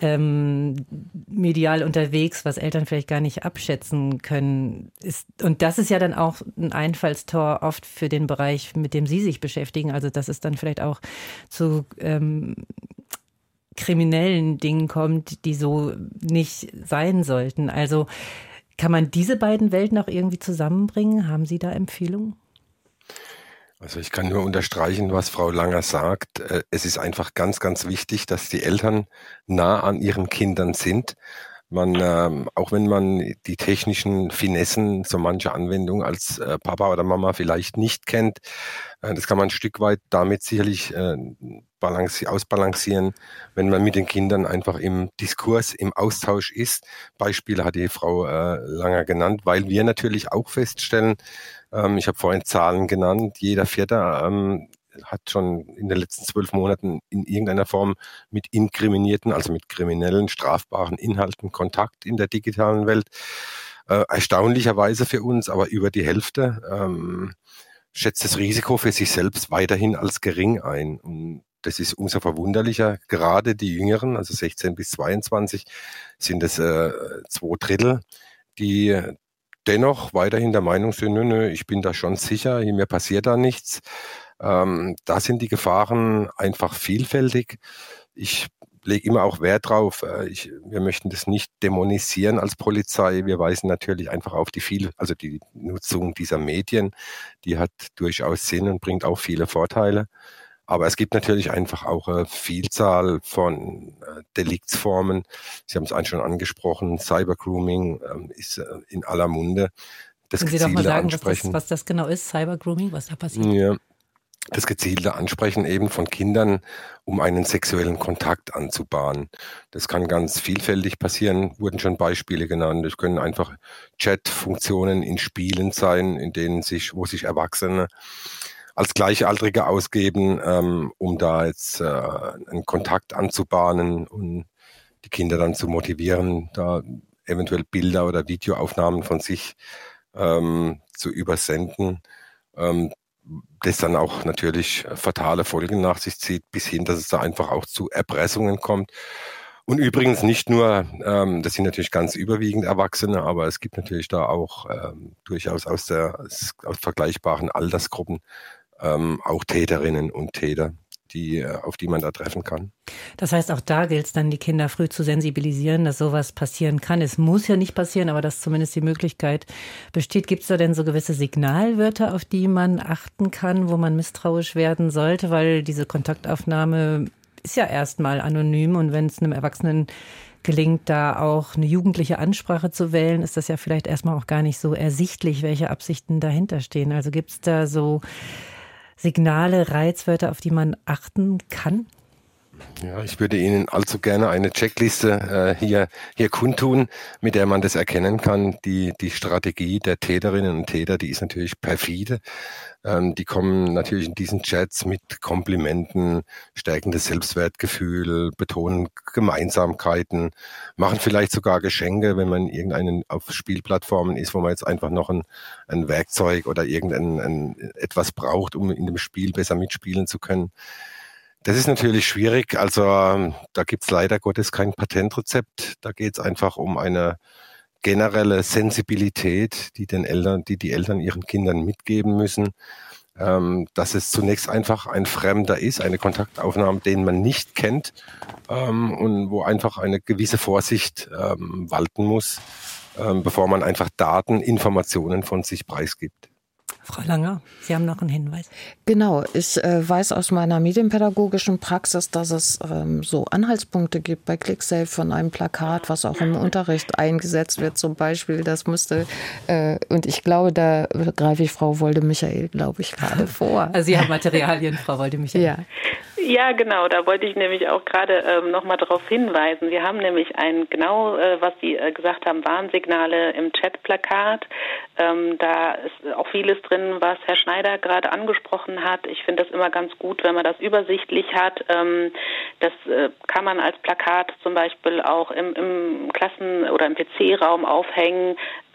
medial unterwegs, was Eltern vielleicht gar nicht abschätzen können. Und das ist ja dann auch ein Einfallstor oft für den Bereich, mit dem Sie sich beschäftigen. Also dass es dann vielleicht auch zu kriminellen Dingen kommt, die so nicht sein sollten. Also kann man diese beiden Welten auch irgendwie zusammenbringen? Haben Sie da Empfehlungen?
Also ich kann nur unterstreichen, was Frau Langer sagt. Es ist einfach ganz, ganz wichtig, dass die Eltern nah an ihren Kindern sind. Auch wenn man die technischen Finessen so mancher Anwendung als Papa oder Mama vielleicht nicht kennt, das kann man ein Stück weit damit sicherlich ausbalancieren, wenn man mit den Kindern einfach im Diskurs, im Austausch ist. Beispiele hat die Frau Langer genannt, weil wir natürlich auch feststellen, ich habe vorhin Zahlen genannt, jeder Vierte hat schon in den letzten 12 Monaten in irgendeiner Form mit inkriminierten, also mit kriminellen, strafbaren Inhalten Kontakt in der digitalen Welt. Erstaunlicherweise für uns, aber über die Hälfte schätzt das Risiko für sich selbst weiterhin als gering ein. Und das ist umso verwunderlicher. Gerade die Jüngeren, also 16 bis 22, sind es 2/3, die dennoch weiterhin der Meinung sind, nö, ich bin da schon sicher, mir passiert da nichts. Da sind die Gefahren einfach vielfältig. Ich lege immer auch Wert drauf. Wir möchten das nicht dämonisieren als Polizei. Wir weisen natürlich einfach auf die Nutzung dieser Medien. Die hat durchaus Sinn und bringt auch viele Vorteile. Aber es gibt natürlich einfach auch eine Vielzahl von Deliktsformen. Sie haben es eigentlich schon angesprochen. Cybergrooming ist in aller Munde.
Können Sie doch mal sagen, was das genau ist, Cybergrooming, was da passiert?
Ja. Das gezielte Ansprechen eben von Kindern, um einen sexuellen Kontakt anzubahnen. Das kann ganz vielfältig passieren, wurden schon Beispiele genannt. Es können einfach Chat-Funktionen in Spielen sein, wo sich Erwachsene als Gleichaltrige ausgeben, um da jetzt einen Kontakt anzubahnen und die Kinder dann zu motivieren, da eventuell Bilder oder Videoaufnahmen von sich zu übersenden. Das dann auch natürlich fatale Folgen nach sich zieht, bis hin, dass es da einfach auch zu Erpressungen kommt. Und übrigens nicht nur, das sind natürlich ganz überwiegend Erwachsene, aber es gibt natürlich da auch durchaus aus vergleichbaren Altersgruppen auch Täterinnen und Täter, auf die man da treffen kann.
Das heißt, auch da gilt es dann, die Kinder früh zu sensibilisieren, dass sowas passieren kann. Es muss ja nicht passieren, aber dass zumindest die Möglichkeit besteht. Gibt es da denn so gewisse Signalwörter, auf die man achten kann, wo man misstrauisch werden sollte? Weil diese Kontaktaufnahme ist ja erstmal anonym und wenn es einem Erwachsenen gelingt, da auch eine jugendliche Ansprache zu wählen, ist das ja vielleicht erstmal auch gar nicht so ersichtlich, welche Absichten dahinter stehen. Also gibt es da so Signale, Reizwörter, auf die man achten kann?
Ja, ich würde Ihnen allzu gerne eine Checkliste hier kundtun, mit der man das erkennen kann. Die Strategie der Täterinnen und Täter, die ist natürlich perfide. Die kommen natürlich in diesen Chats mit Komplimenten, stärken das Selbstwertgefühl, betonen Gemeinsamkeiten, machen vielleicht sogar Geschenke, wenn man irgendeinen auf Spielplattformen ist, wo man jetzt einfach noch ein Werkzeug oder etwas braucht, um in dem Spiel besser mitspielen zu können. Das ist natürlich schwierig. Also da gibt's leider Gottes kein Patentrezept. Da geht's einfach um eine generelle Sensibilität, die die Eltern ihren Kindern mitgeben müssen, dass es zunächst einfach ein Fremder ist, eine Kontaktaufnahme, den man nicht kennt, und wo einfach eine gewisse Vorsicht walten muss, bevor man einfach Daten, Informationen von sich preisgibt.
Frau Langer, Sie haben noch einen Hinweis.
Genau, ich weiß aus meiner medienpädagogischen Praxis, dass es so Anhaltspunkte gibt bei ClickSafe von einem Plakat, was auch im Unterricht eingesetzt wird zum Beispiel. Das müsste, und ich glaube, da greife ich Frau Wolde-Michael, glaube ich, gerade vor.
Also Sie haben Materialien, Frau Wolde-Michael.
Ja.
Ja, genau, da wollte ich nämlich auch gerade nochmal darauf hinweisen. Wir haben nämlich was Sie gesagt haben, Warnsignale im Chatplakat. Da ist auch vieles drin, was Herr Schneider gerade angesprochen hat. Ich finde das immer ganz gut, wenn man das übersichtlich hat. Das kann man als Plakat zum Beispiel auch im Klassen- oder im PC-Raum aufhängen.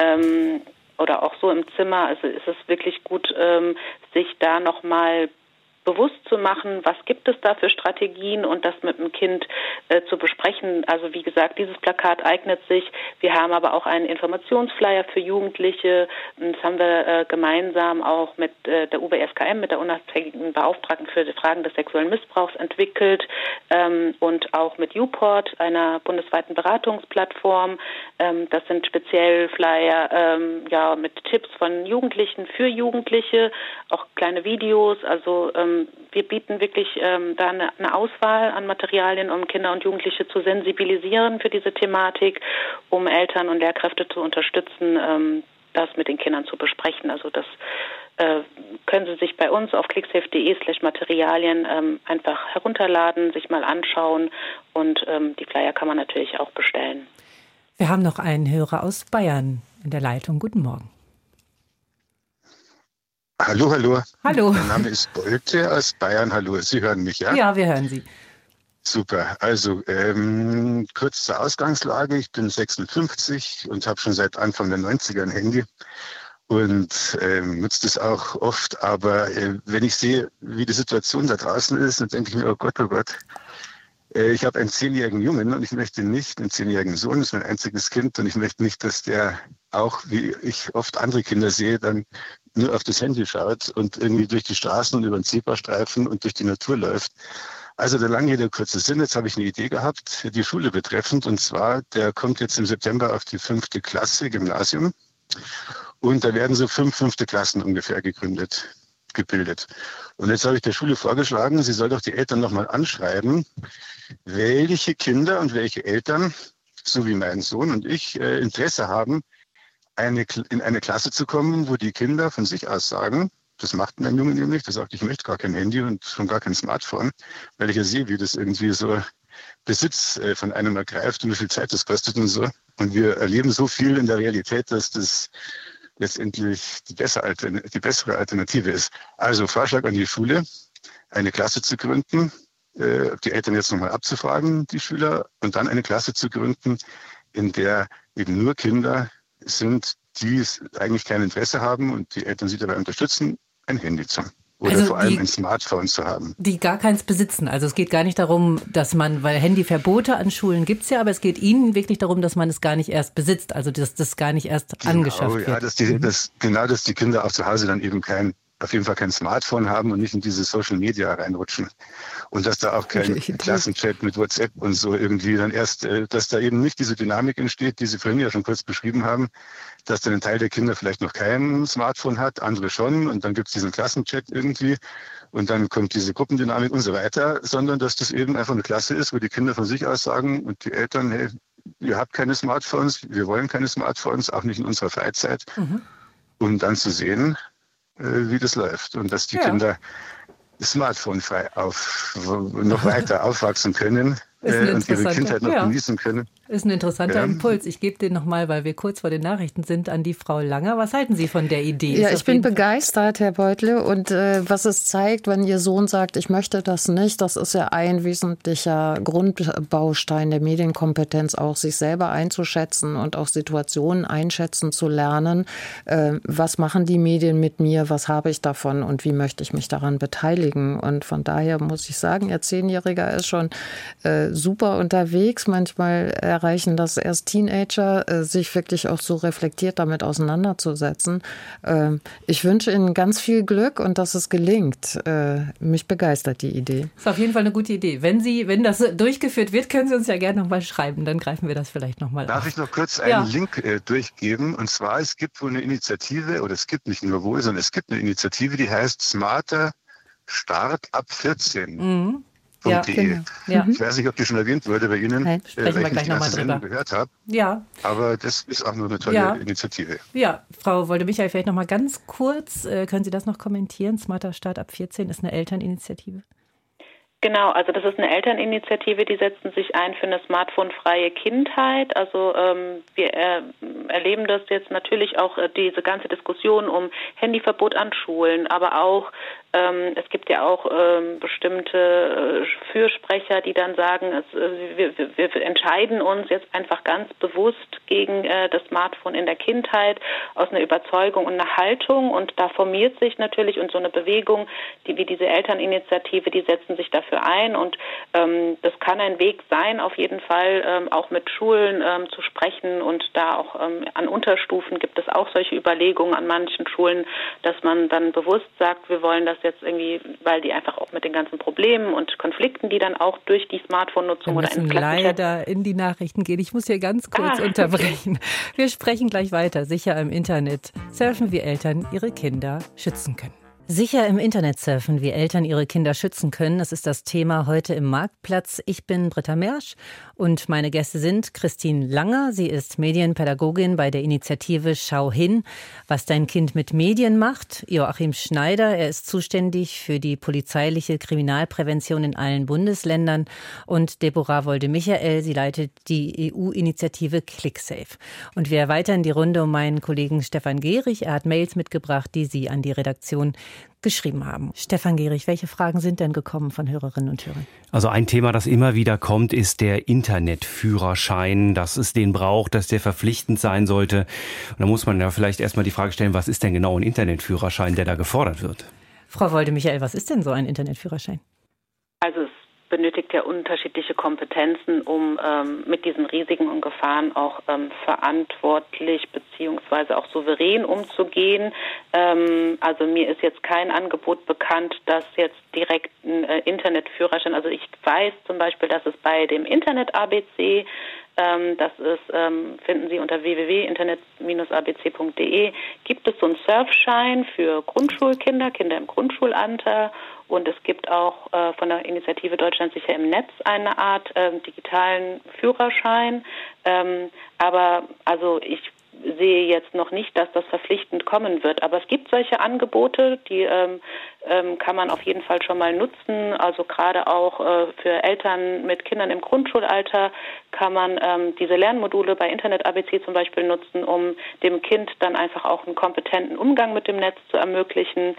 Oder auch so im Zimmer. Also ist es wirklich gut, sich da nochmal bewusst zu machen, was gibt es da für Strategien und das mit dem Kind zu besprechen. Also wie gesagt, dieses Plakat eignet sich. Wir haben aber auch einen Informationsflyer für Jugendliche. Das haben wir gemeinsam auch mit der UWSKM, mit der unabhängigen Beauftragten für die Fragen des sexuellen Missbrauchs entwickelt, und auch mit YouPort, einer bundesweiten Beratungsplattform. Das sind speziell Flyer mit Tipps von Jugendlichen für Jugendliche, auch kleine Videos. Also wir bieten wirklich da eine Auswahl an Materialien, um Kinder und Jugendliche zu sensibilisieren für diese Thematik, um Eltern und Lehrkräfte zu unterstützen, das mit den Kindern zu besprechen. Also das können Sie sich bei uns auf clicksafe.de/Materialien einfach herunterladen, sich mal anschauen, und die Flyer kann man natürlich auch bestellen.
Wir haben noch einen Hörer aus Bayern in der Leitung. Guten Morgen.
Hallo, hallo.
Hallo.
Mein Name ist Bolte aus Bayern. Hallo, Sie hören mich, ja?
Ja, wir hören Sie.
Super. Also kurz zur Ausgangslage. Ich bin 56 und habe schon seit Anfang der 90er ein Handy und nutze das auch oft. Aber wenn ich sehe, wie die Situation da draußen ist, dann denke ich mir, oh Gott, oh Gott. Ich habe einen 10-jährigen Jungen und ich möchte nicht, einen 10-jährigen Sohn, das ist mein einziges Kind, und ich möchte nicht, dass der auch, wie ich oft andere Kinder sehe, dann nur auf das Handy schaut und irgendwie durch die Straßen und über den Zebrastreifen und durch die Natur läuft. Also der lange Rede, kurzer Sinn, jetzt habe ich eine Idee gehabt, die Schule betreffend, und zwar, der kommt jetzt im September auf die 5. Klasse, Gymnasium, und da werden so 5. Klassen ungefähr gebildet. Und jetzt habe ich der Schule vorgeschlagen, sie soll doch die Eltern nochmal anschreiben, welche Kinder und welche Eltern, so wie mein Sohn und ich, Interesse haben, in eine Klasse zu kommen, wo die Kinder von sich aus sagen, das macht mein Junge nämlich, der sagt, ich möchte gar kein Handy und schon gar kein Smartphone, weil ich ja sehe, wie das irgendwie so Besitz von einem ergreift und wie viel Zeit das kostet und so. Und wir erleben so viel in der Realität, dass das letztendlich die bessere Alternative ist. Also Vorschlag an die Schule, eine Klasse zu gründen, die Eltern jetzt nochmal abzufragen, die Schüler, und dann eine Klasse zu gründen, in der eben nur Kinder sind, die eigentlich kein Interesse haben und die Eltern sie dabei unterstützen, ein Handy zu haben. Oder vor allem ein Smartphone zu haben.
Die gar keins besitzen. Also es geht gar nicht darum, dass man, weil Handyverbote an Schulen gibt's ja, aber es geht Ihnen wirklich darum, dass man es gar nicht erst besitzt. Also dass das gar nicht erst angeschafft wird.
Ja, dass die Kinder auch zu Hause dann eben auf jeden Fall kein Smartphone haben und nicht in diese Social Media reinrutschen. Und dass da auch kein Klassenchat mit WhatsApp und so irgendwie dann erst, dass da eben nicht diese Dynamik entsteht, die Sie vorhin ja schon kurz beschrieben haben, dass dann ein Teil der Kinder vielleicht noch kein Smartphone hat, andere schon, und dann gibt es diesen Klassenchat irgendwie und dann kommt diese Gruppendynamik und so weiter, sondern dass das eben einfach eine Klasse ist, wo die Kinder von sich aus sagen und die Eltern, hey, ihr habt keine Smartphones, wir wollen keine Smartphones, auch nicht in unserer Freizeit, um dann zu sehen, wie das läuft und dass die Kinder smartphonefrei noch weiter aufwachsen können und ihre Kindheit noch genießen können.
Ist ein interessanter Impuls. Ich gebe den nochmal, weil wir kurz vor den Nachrichten sind, an die Frau Langer. Was halten Sie von der Idee?
Ja, ich bin begeistert, Herr Beutle. Und was es zeigt, wenn Ihr Sohn sagt, ich möchte das nicht, das ist ja ein wesentlicher Grundbaustein der Medienkompetenz, auch sich selber einzuschätzen und auch Situationen einschätzen zu lernen. Was machen die Medien mit mir? Was habe ich davon? Und wie möchte ich mich daran beteiligen? Und von daher muss ich sagen, Ihr 10-Jähriger ist schon super unterwegs. Manchmal erreichen das erst Teenager, sich wirklich auch so reflektiert damit auseinanderzusetzen. Ich wünsche Ihnen ganz viel Glück und dass es gelingt. Mich begeistert die Idee.
Das ist auf jeden Fall eine gute Idee. Wenn das durchgeführt wird, können Sie uns ja gerne nochmal schreiben. Dann greifen wir das vielleicht nochmal auf.
Darf ich noch kurz einen Link durchgeben? Und zwar, es gibt wohl eine Initiative, oder es gibt nicht nur wohl, sondern es gibt eine Initiative, die heißt Smarter Start ab 14.
Mhm.
Ja, genau. Ich weiß nicht, ob die schon erwähnt wurde bei Ihnen,
weil ich
die ganze Sendung gehört habe.
Ja.
Aber das ist auch nur eine tolle Initiative.
Ja, Frau Wolde-Michael, vielleicht noch mal ganz kurz, können Sie das noch kommentieren? Smarter Start ab 14 ist eine Elterninitiative.
Genau, also das ist eine Elterninitiative, die setzen sich ein für eine smartphonefreie Kindheit. Also wir erleben das jetzt natürlich auch, diese ganze Diskussion um Handyverbot an Schulen, aber auch es gibt ja auch bestimmte Fürsprecher, die dann sagen, wir entscheiden uns jetzt einfach ganz bewusst gegen das Smartphone in der Kindheit aus einer Überzeugung und einer Haltung. Und da formiert sich natürlich und so eine Bewegung, wie diese Elterninitiative, die setzen sich dafür ein. Und das kann ein Weg sein, auf jeden Fall auch mit Schulen zu sprechen. Und da auch an Unterstufen gibt es auch solche Überlegungen an manchen Schulen, dass man dann bewusst sagt, wir wollen das jetzt irgendwie, weil die einfach auch mit den ganzen Problemen und Konflikten, die dann auch durch die Smartphone-Nutzung oder
in leider in die Nachrichten gehen. Ich muss hier ganz kurz unterbrechen. Wir sprechen gleich weiter. Sicher im Internet surfen, wie Eltern ihre Kinder schützen können. Sicher im Internet surfen, wie Eltern ihre Kinder schützen können. Das ist das Thema heute im Marktplatz. Ich bin Britta Mersch und meine Gäste sind Christine Langer. Sie ist Medienpädagogin bei der Initiative Schau hin, was dein Kind mit Medien macht. Joachim Schneider, er ist zuständig für die polizeiliche Kriminalprävention in allen Bundesländern. Und Deborah Wolde-Michael, sie leitet die EU-Initiative ClickSafe. Und wir erweitern die Runde um meinen Kollegen Stefan Gehrig. Er hat Mails mitgebracht, die Sie an die Redaktion geschrieben haben. Stefan Gehrig, welche Fragen sind denn gekommen von Hörerinnen und Hörern?
Also ein Thema, das immer wieder kommt, ist der Internetführerschein, dass es den braucht, dass der verpflichtend sein sollte. Und da muss man ja vielleicht erstmal die Frage stellen, was ist denn genau ein Internetführerschein, der da gefordert wird?
Frau Wolde-Michael, was ist denn so ein Internetführerschein?
Also es benötigt ja unterschiedliche Kompetenzen, um mit diesen Risiken und Gefahren auch verantwortlich beziehungsweise auch souverän umzugehen. Also mir ist jetzt kein Angebot bekannt, dass jetzt direkt ein Internetführerschein, also ich weiß zum Beispiel, dass es bei dem Internet-ABC, das ist, finden Sie unter www.internet-abc.de, gibt es so einen Surfschein für Grundschulkinder, Kinder im Grundschulalter. Und es gibt auch von der Initiative Deutschland sicher im Netz eine Art digitalen Führerschein. Aber also ich sehe jetzt noch nicht, dass das verpflichtend kommen wird. Aber es gibt solche Angebote, die kann man auf jeden Fall schon mal nutzen. Also gerade auch für Eltern mit Kindern im Grundschulalter kann man diese Lernmodule bei Internet ABC zum Beispiel nutzen, um dem Kind dann einfach auch einen kompetenten Umgang mit dem Netz zu ermöglichen.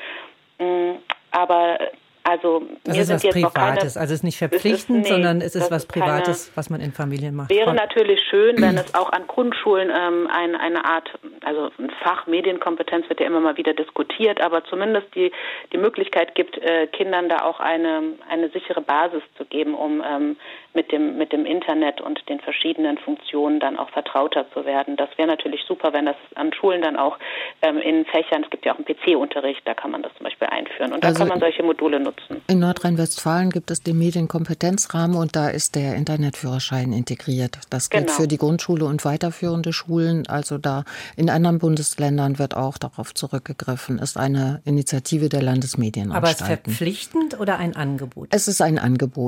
Aber also
das ist was Privates, also es ist nicht verpflichtend, sondern es ist was Privates, was man in Familien macht.
Wäre natürlich schön, wenn es auch an Grundschulen eine Art, also ein Fach Medienkompetenz wird ja immer mal wieder diskutiert, aber zumindest die Möglichkeit gibt, Kindern da auch eine sichere Basis zu geben, um mit dem Internet und den verschiedenen Funktionen dann auch vertrauter zu werden. Das wäre natürlich super, wenn das an Schulen dann auch in Fächern, es gibt ja auch einen PC-Unterricht, da kann man das zum Beispiel einführen und da kann man solche Module nutzen.
In Nordrhein-Westfalen gibt es den Medienkompetenzrahmen und da ist der Internetführerschein integriert. Das gilt für die Grundschule und weiterführende Schulen. Also da in anderen Bundesländern wird auch darauf zurückgegriffen. Ist eine Initiative der Landesmedienanstalten.
Aber ist verpflichtend oder ein Angebot?
Es ist ein Angebot.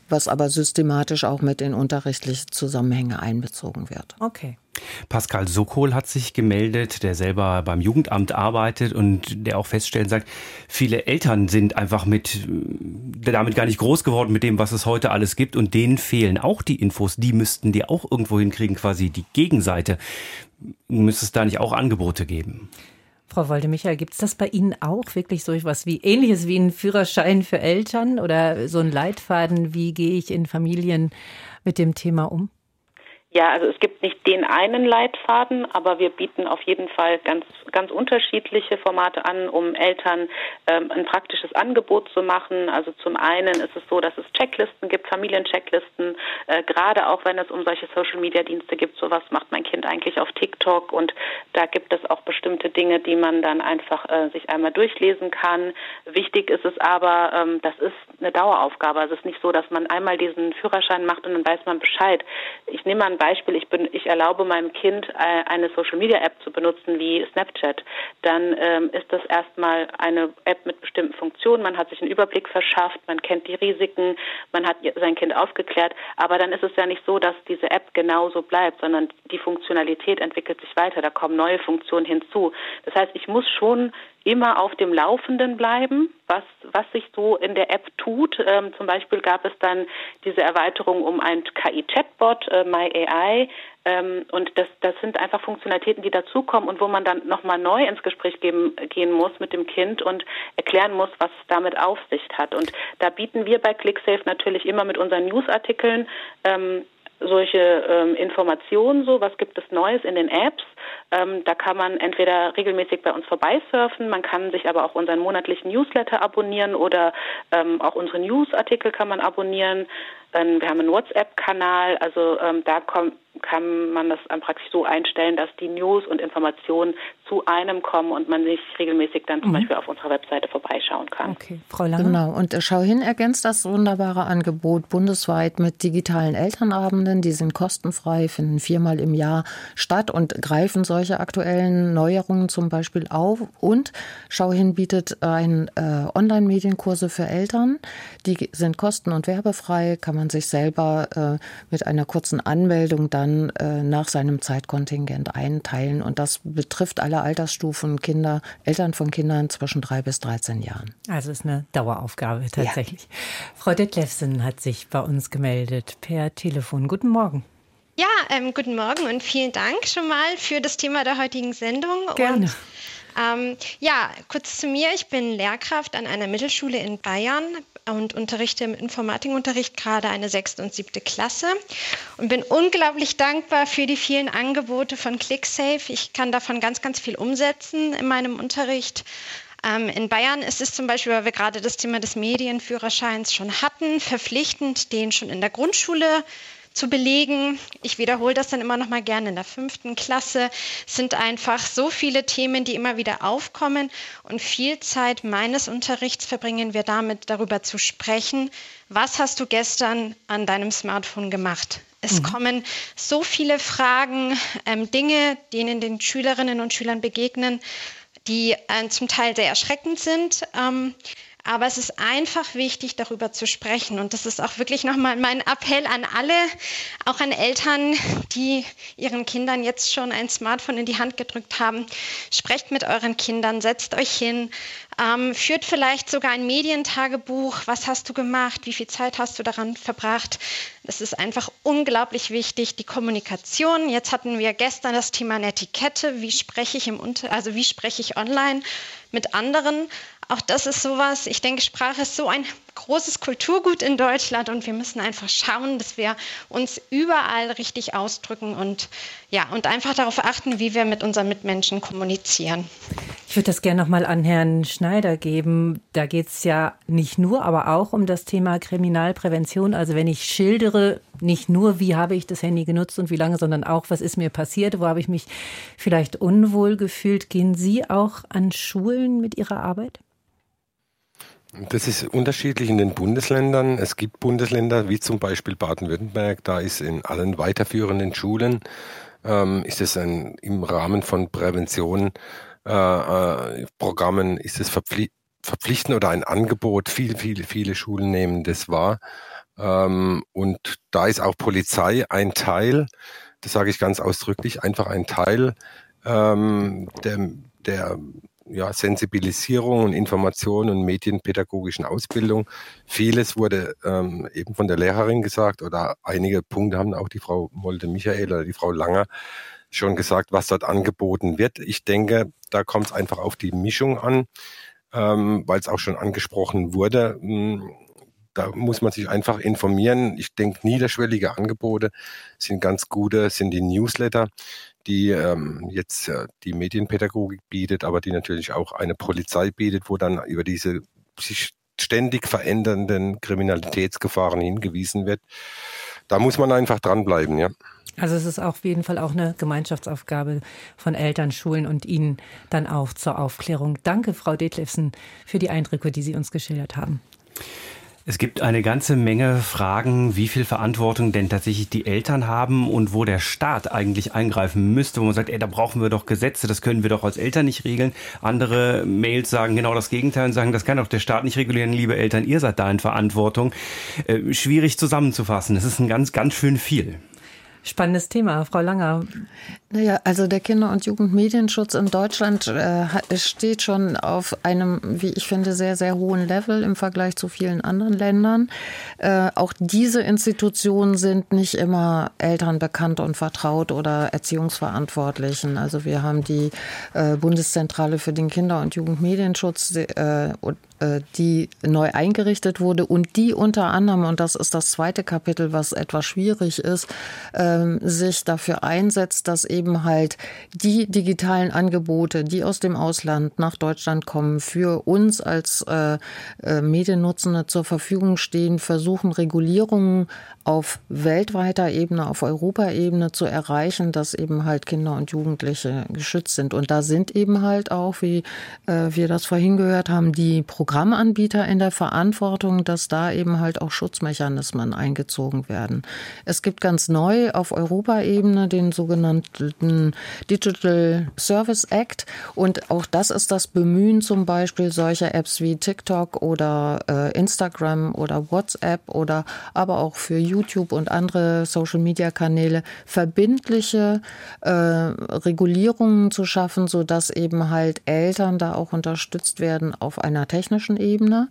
was aber systematisch auch mit in unterrichtliche Zusammenhänge einbezogen wird.
Okay.
Pascal Sokol hat sich gemeldet, der selber beim Jugendamt arbeitet und der auch feststellt, sagt, viele Eltern sind einfach damit gar nicht groß geworden mit dem, was es heute alles gibt, und denen fehlen auch die Infos. Die müssten die auch irgendwo hinkriegen, quasi die Gegenseite. Müsste es da nicht auch Angebote geben?
Frau Wolde-Michael, gibt es das bei Ihnen auch wirklich so etwas wie Ähnliches wie einen Führerschein für Eltern oder so einen Leitfaden, wie gehe ich in Familien mit dem Thema um?
Ja, also es gibt nicht den einen Leitfaden, aber wir bieten auf jeden Fall ganz, ganz unterschiedliche Formate an, um Eltern ein praktisches Angebot zu machen. Also zum einen ist es so, dass es Checklisten gibt, Familienchecklisten, gerade auch wenn es um solche Social-Media-Dienste gibt, so was macht mein Kind eigentlich auf TikTok, und da gibt es auch bestimmte Dinge, die man dann einfach sich einmal durchlesen kann. Wichtig ist es aber, das ist eine Daueraufgabe. Also es ist nicht so, dass man einmal diesen Führerschein macht und dann weiß man Bescheid. Ich nehme mal ein Beispiel, ich erlaube meinem Kind eine Social-Media-App zu benutzen wie Snapchat. Dann ist das erstmal eine App mit bestimmten Funktionen. Man hat sich einen Überblick verschafft, man kennt die Risiken, man hat sein Kind aufgeklärt. Aber dann ist es ja nicht so, dass diese App genauso bleibt, sondern die Funktionalität entwickelt sich weiter. Da kommen neue Funktionen hinzu. Das heißt, ich muss schon immer auf dem Laufenden bleiben, was sich so in der App tut. Zum Beispiel gab es dann diese Erweiterung um einen KI-Chatbot, MyAI, und das sind einfach Funktionalitäten, die dazukommen und wo man dann nochmal neu ins Gespräch gehen muss mit dem Kind und erklären muss, was es damit auf sich hat. Und da bieten wir bei ClickSafe natürlich immer mit unseren Newsartikeln solche Informationen, so was gibt es Neues in den Apps. Da kann man entweder regelmäßig bei uns vorbeisurfen, man kann sich aber auch unseren monatlichen Newsletter abonnieren oder auch unsere Newsartikel kann man abonnieren. Wir haben einen WhatsApp-Kanal, also da kann man das praktisch so einstellen, dass die News und Informationen zu einem kommen und man sich regelmäßig dann zum Beispiel auf unserer Webseite vorbeischauen kann.
Okay, Frau Lange.
Genau, und Schau hin ergänzt das wunderbare Angebot bundesweit mit digitalen Elternabenden. Die sind kostenfrei, finden 4-mal im Jahr statt und greifen solche aktuellen Neuerungen zum Beispiel auf. Und Schau hin bietet Online-Medienkurse für Eltern. Die sind kosten- und werbefrei, kann man sich selber mit einer kurzen Anmeldung dann nach seinem Zeitkontingent einteilen. Und das betrifft alle Altersstufen, Eltern von Kindern zwischen 3 bis 13 Jahren.
Also ist eine Daueraufgabe tatsächlich. Ja. Frau Detlefsen hat sich bei uns gemeldet per Telefon. Guten Morgen.
Ja, guten Morgen und vielen Dank schon mal für das Thema der heutigen Sendung.
Gerne.
Kurz zu mir. Ich bin Lehrkraft an einer Mittelschule in Bayern und unterrichte im Informatikunterricht gerade eine 6. und 7. Klasse und bin unglaublich dankbar für die vielen Angebote von ClickSafe. Ich kann davon ganz, ganz viel umsetzen in meinem Unterricht. In Bayern ist es zum Beispiel, weil wir gerade das Thema des Medienführerscheins schon hatten, verpflichtend, den schon in der Grundschule zu belegen. Ich wiederhole das dann immer noch mal gerne in der 5. Klasse. Es sind einfach so viele Themen, die immer wieder aufkommen und viel Zeit meines Unterrichts verbringen wir damit, darüber zu sprechen, was hast du gestern an deinem Smartphone gemacht? Es kommen so viele Fragen, Dinge, denen den Schülerinnen und Schülern begegnen, die zum Teil sehr erschreckend sind. Aber es ist einfach wichtig, darüber zu sprechen. Und das ist auch wirklich nochmal mein Appell an alle, auch an Eltern, die ihren Kindern jetzt schon ein Smartphone in die Hand gedrückt haben. Sprecht mit euren Kindern, setzt euch hin, führt vielleicht sogar ein Medientagebuch. Was hast du gemacht? Wie viel Zeit hast du daran verbracht? Das ist einfach unglaublich wichtig, die Kommunikation. Jetzt hatten wir gestern das Thema Netiquette. Wie spreche ich online mit anderen? Auch das ist sowas, ich denke, Sprache ist so ein großes Kulturgut in Deutschland und wir müssen einfach schauen, dass wir uns überall richtig ausdrücken und einfach darauf achten, wie wir mit unseren Mitmenschen kommunizieren.
Ich würde das gerne nochmal an Herrn Schneider geben. Da geht es ja nicht nur, aber auch um das Thema Kriminalprävention. Also wenn ich schildere, nicht nur, wie habe ich das Handy genutzt und wie lange, sondern auch, was ist mir passiert, wo habe ich mich vielleicht unwohl gefühlt. Gehen Sie auch an Schulen mit Ihrer Arbeit?
Das ist unterschiedlich in den Bundesländern. Es gibt Bundesländer wie zum Beispiel Baden-Württemberg, da ist in allen weiterführenden Schulen ist es im Rahmen von Prävention Programmen ist es verpflichtend oder ein Angebot. Viele Schulen nehmen das wahr. Und da ist auch Polizei ein Teil, das sage ich ganz ausdrücklich, einfach ein Teil der Sensibilisierung und Information und medienpädagogischen Ausbildung. Vieles wurde eben von der Lehrerin gesagt oder einige Punkte haben auch die Frau Molde-Michael oder die Frau Langer schon gesagt, was dort angeboten wird. Ich denke, da kommt es einfach auf die Mischung an, weil es auch schon angesprochen wurde. Da muss man sich einfach informieren. Ich denke, niederschwellige Angebote sind ganz gute, sind die Newsletter, die jetzt die Medienpädagogik bietet, aber die natürlich auch eine Polizei bietet, wo dann über diese sich ständig verändernden Kriminalitätsgefahren hingewiesen wird. Da muss man einfach dranbleiben, ja.
Also es ist auf jeden Fall auch eine Gemeinschaftsaufgabe von Eltern, Schulen und Ihnen dann auch zur Aufklärung. Danke, Frau Detlefsen, für die Eindrücke, die Sie uns geschildert haben.
Es gibt eine ganze Menge Fragen, wie viel Verantwortung denn tatsächlich die Eltern haben und wo der Staat eigentlich eingreifen müsste, wo man sagt, da brauchen wir doch Gesetze, das können wir doch als Eltern nicht regeln. Andere Mails sagen genau das Gegenteil und sagen, das kann doch der Staat nicht regulieren, liebe Eltern, ihr seid da in Verantwortung. Schwierig zusammenzufassen, es ist ein ganz, ganz schön viel.
Spannendes Thema, Frau Langer.
Naja, also der Kinder- und Jugendmedienschutz in Deutschland steht schon auf einem, wie ich finde, sehr, sehr hohen Level im Vergleich zu vielen anderen Ländern. Auch diese Institutionen sind nicht immer Eltern bekannt und vertraut oder Erziehungsverantwortlichen. Also wir haben die Bundeszentrale für den Kinder- und Jugendmedienschutz, die neu eingerichtet wurde und die unter anderem, und das ist das zweite Kapitel, was etwas schwierig ist, sich dafür einsetzt, dass eben halt die digitalen Angebote, die aus dem Ausland nach Deutschland kommen, für uns als Mediennutzende zur Verfügung stehen, versuchen Regulierungen auf weltweiter Ebene, auf Europaebene zu erreichen, dass eben halt Kinder und Jugendliche geschützt sind. Und da sind eben halt auch, wie wir das vorhin gehört haben, die Programmanbieter in der Verantwortung, dass da eben halt auch Schutzmechanismen eingezogen werden. Es gibt ganz neu auf Europaebene den sogenannten Digital Service Act und auch das ist das Bemühen zum Beispiel solcher Apps wie TikTok oder Instagram oder WhatsApp oder aber auch für YouTube und andere Social-Media-Kanäle verbindliche Regulierungen zu schaffen, sodass eben halt Eltern da auch unterstützt werden auf einer technischen Ebene.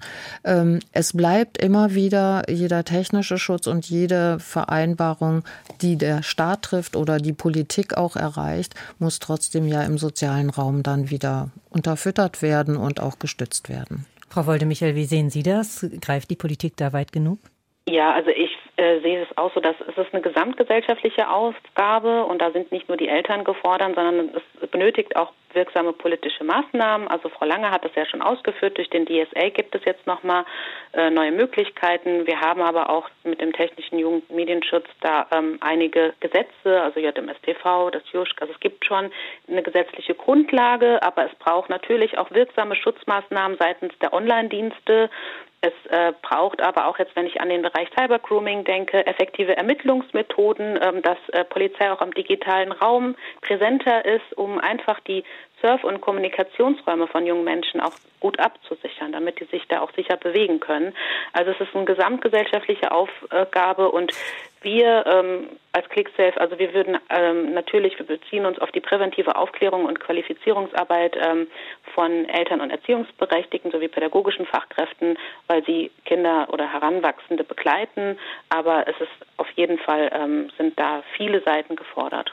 Es bleibt immer wieder jeder technische Schutz und jede Vereinbarung, die der Staat trifft oder die Politik auch erreicht, muss trotzdem ja im sozialen Raum dann wieder unterfüttert werden und auch gestützt werden.
Frau Wolde-Michael, wie sehen Sie das? Greift die Politik da weit genug?
Ja, also ich sehe es auch so, dass es ist eine gesamtgesellschaftliche Aufgabe und da sind nicht nur die Eltern gefordert, sondern es benötigt auch wirksame politische Maßnahmen. Also Frau Lange hat das ja schon ausgeführt, durch den DSA gibt es jetzt nochmal neue Möglichkeiten. Wir haben aber auch mit dem technischen Jugendmedienschutz da einige Gesetze, also JMStV, das JUSC, also es gibt schon eine gesetzliche Grundlage, aber es braucht natürlich auch wirksame Schutzmaßnahmen seitens der Online-Dienste. Es braucht aber auch jetzt, wenn ich an den Bereich Cybergrooming denke, effektive Ermittlungsmethoden, dass Polizei auch im digitalen Raum präsenter ist, um einfach die Surf- und Kommunikationsräume von jungen Menschen auch gut abzusichern, damit die sich da auch sicher bewegen können. Also es ist eine gesamtgesellschaftliche Aufgabe und wir als ClickSafe, also wir würden wir beziehen uns auf die präventive Aufklärung und Qualifizierungsarbeit von Eltern und Erziehungsberechtigten sowie pädagogischen Fachkräften, weil sie Kinder oder Heranwachsende begleiten. Aber es ist auf jeden Fall, sind da viele Seiten gefordert.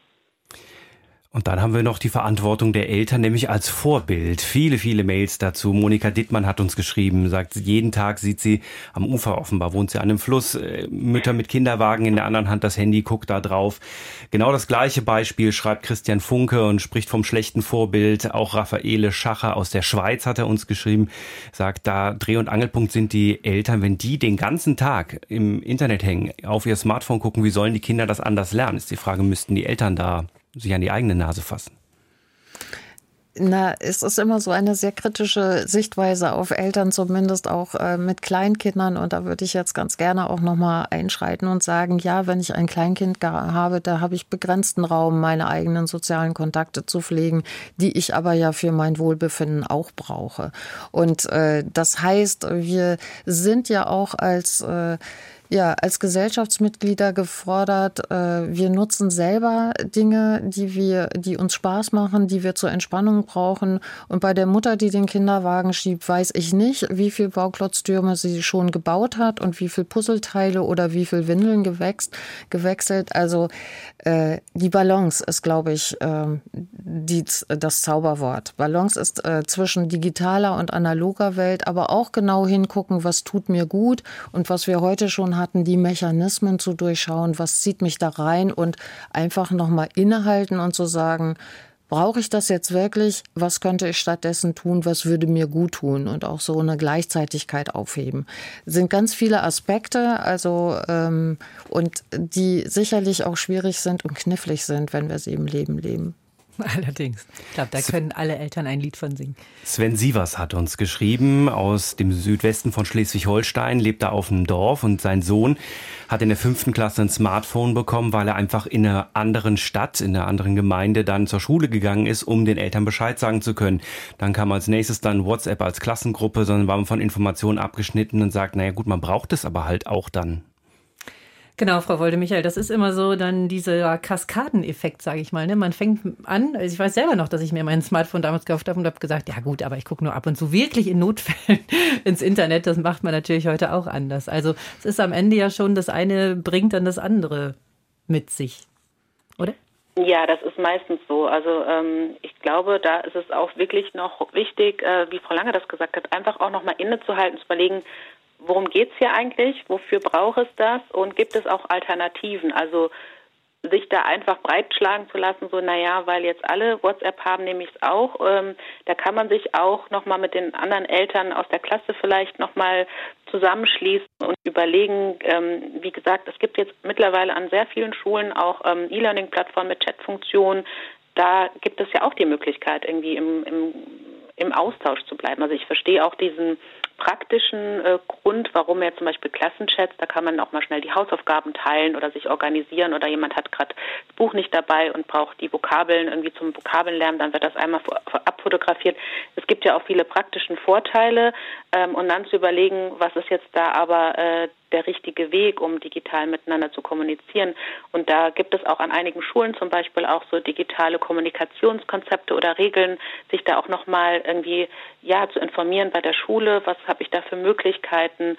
Und dann haben wir noch die Verantwortung der Eltern, nämlich als Vorbild. Viele, viele Mails dazu. Monika Dittmann hat uns geschrieben, sagt, jeden Tag sieht sie am Ufer, offenbar wohnt sie an einem Fluss, Mütter mit Kinderwagen in der anderen Hand, das Handy guckt da drauf. Genau das gleiche Beispiel schreibt Christian Funke und spricht vom schlechten Vorbild. Auch Raffaele Schacher aus der Schweiz hat er uns geschrieben, sagt, da Dreh- und Angelpunkt sind die Eltern, wenn die den ganzen Tag im Internet hängen, auf ihr Smartphone gucken, wie sollen die Kinder das anders lernen? Ist die Frage, müssten die Eltern da sich an die eigene Nase fassen?
Na, es ist immer so eine sehr kritische Sichtweise auf Eltern, zumindest auch mit Kleinkindern. Und da würde ich jetzt ganz gerne auch nochmal einschreiten und sagen, ja, wenn ich ein Kleinkind habe, da habe ich begrenzten Raum, meine eigenen sozialen Kontakte zu pflegen, die ich aber ja für mein Wohlbefinden auch brauche. Und das heißt, wir sind ja auch als Ja, als Gesellschaftsmitglieder gefordert, wir nutzen selber Dinge, die uns Spaß machen, die wir zur Entspannung brauchen. Und bei der Mutter, die den Kinderwagen schiebt, weiß ich nicht, wie viel Bauklotztürme sie schon gebaut hat und wie viel Puzzleteile oder wie viel Windeln gewechselt. Also die Balance ist, glaube ich, das Zauberwort. Balance ist zwischen digitaler und analoger Welt, aber auch genau hingucken, was tut mir gut und was wir heute schon hatten, die Mechanismen zu durchschauen, was zieht mich da rein und einfach nochmal innehalten und zu sagen, brauche ich das jetzt wirklich? Was könnte ich stattdessen tun? Was würde mir gut tun? Und auch so eine Gleichzeitigkeit aufheben. Es sind ganz viele Aspekte, und die sicherlich auch schwierig sind und knifflig sind, wenn wir sie im Leben leben.
Allerdings. Ich glaube, da können alle Eltern ein Lied von singen.
Sven Sievers hat uns geschrieben, aus dem Südwesten von Schleswig-Holstein, lebt da auf dem Dorf und sein Sohn hat in der 5. Klasse ein Smartphone bekommen, weil er einfach in einer anderen Stadt, in einer anderen Gemeinde dann zur Schule gegangen ist, um den Eltern Bescheid sagen zu können. Dann kam als nächstes dann WhatsApp als Klassengruppe, sondern war man von Informationen abgeschnitten und sagt, naja gut, man braucht es aber halt auch dann.
Genau, Frau Wolde-Michael, das ist immer so dann dieser Kaskadeneffekt, sage ich mal. Ne? Man fängt an, also ich weiß selber noch, dass ich mir mein Smartphone damals gekauft habe und habe gesagt, ja gut, aber ich gucke nur ab und zu wirklich in Notfällen ins Internet. Das macht man natürlich heute auch anders. Also es ist am Ende ja schon, das eine bringt dann das andere mit sich, oder?
Ja, das ist meistens so. Also ich glaube, da ist es auch wirklich noch wichtig, wie Frau Lange das gesagt hat, einfach auch nochmal innezuhalten, zu überlegen, worum geht's hier eigentlich? Wofür braucht es das? Und gibt es auch Alternativen? Also sich da einfach breitschlagen zu lassen, so naja, weil jetzt alle WhatsApp haben, nehme ich es auch. Da kann man sich auch nochmal mit den anderen Eltern aus der Klasse vielleicht nochmal zusammenschließen und überlegen, wie gesagt, es gibt jetzt mittlerweile an sehr vielen Schulen auch E-Learning-Plattformen mit Chatfunktionen. Da gibt es ja auch die Möglichkeit, irgendwie im Austausch zu bleiben. Also ich verstehe auch diesen praktischen Grund, warum ja zum Beispiel Klassenchats, da kann man auch mal schnell die Hausaufgaben teilen oder sich organisieren oder jemand hat gerade das Buch nicht dabei und braucht die Vokabeln irgendwie zum Vokabellernen, dann wird das einmal abfotografiert. Es gibt ja auch viele praktischen Vorteile und dann zu überlegen, was ist jetzt da aber der richtige Weg, um digital miteinander zu kommunizieren. Und da gibt es auch an einigen Schulen zum Beispiel auch so digitale Kommunikationskonzepte oder Regeln, sich da auch nochmal irgendwie zu informieren bei der Schule, was habe ich da für Möglichkeiten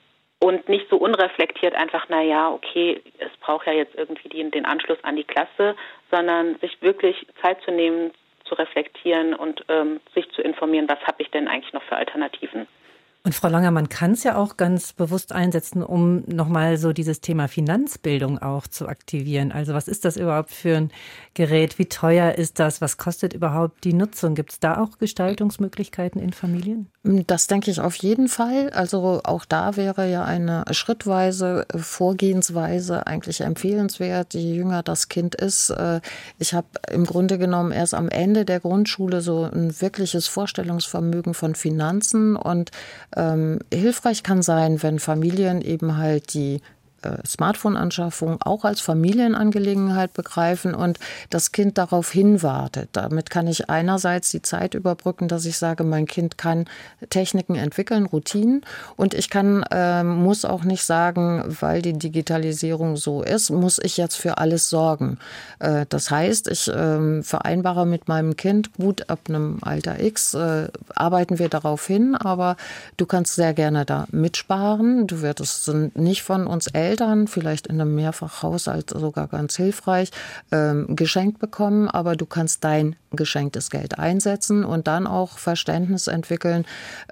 und nicht so unreflektiert einfach, okay, es braucht ja jetzt irgendwie den Anschluss an die Klasse, sondern sich wirklich Zeit zu nehmen, zu reflektieren und sich zu informieren, was habe ich denn eigentlich noch für Alternativen.
Und Frau Langer, man kann es ja auch ganz bewusst einsetzen, um nochmal so dieses Thema Finanzbildung auch zu aktivieren. Also was ist das überhaupt für ein Gerät? Wie teuer ist das? Was kostet überhaupt die Nutzung? Gibt es da auch Gestaltungsmöglichkeiten in Familien?
Das denke ich auf jeden Fall. Also auch da wäre ja eine schrittweise Vorgehensweise eigentlich empfehlenswert, je jünger das Kind ist. Ich habe im Grunde genommen erst am Ende der Grundschule so ein wirkliches Vorstellungsvermögen von Finanzen und hilfreich kann sein, wenn Familien eben halt die Smartphone-Anschaffung auch als Familienangelegenheit begreifen und das Kind darauf hinwartet. Damit kann ich einerseits die Zeit überbrücken, dass ich sage, mein Kind kann Techniken entwickeln, Routinen und ich muss auch nicht sagen, weil die Digitalisierung so ist, muss ich jetzt für alles sorgen. Das heißt, ich vereinbare mit meinem Kind, gut, ab einem Alter X arbeiten wir darauf hin, aber du kannst sehr gerne da mitsparen. Du wirst nicht von uns Eltern, vielleicht in einem Mehrfachhaushalt sogar ganz hilfreich, geschenkt bekommen, aber du kannst dein geschenktes Geld einsetzen und dann auch Verständnis entwickeln,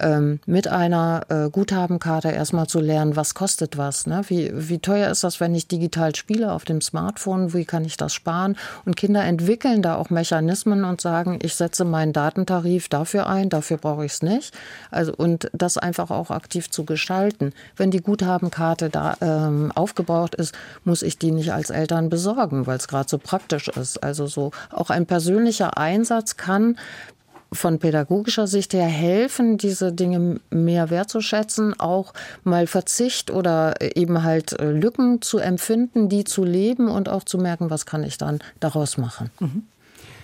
mit einer Guthabenkarte erstmal zu lernen, was kostet was, ne? Wie teuer ist das, wenn ich digital spiele auf dem Smartphone, wie kann ich das sparen? Und Kinder entwickeln da auch Mechanismen und sagen, ich setze meinen Datentarif dafür ein, dafür brauche ich es nicht. Also, und das einfach auch aktiv zu gestalten. Wenn die Guthabenkarte da aufgebraucht ist, muss ich die nicht als Eltern besorgen, weil es gerade so praktisch ist. Also so auch ein persönlicher Einsatz kann von pädagogischer Sicht her helfen, diese Dinge mehr wertzuschätzen, auch mal Verzicht oder eben halt Lücken zu empfinden, die zu leben und auch zu merken, was kann ich dann daraus machen.
Mhm.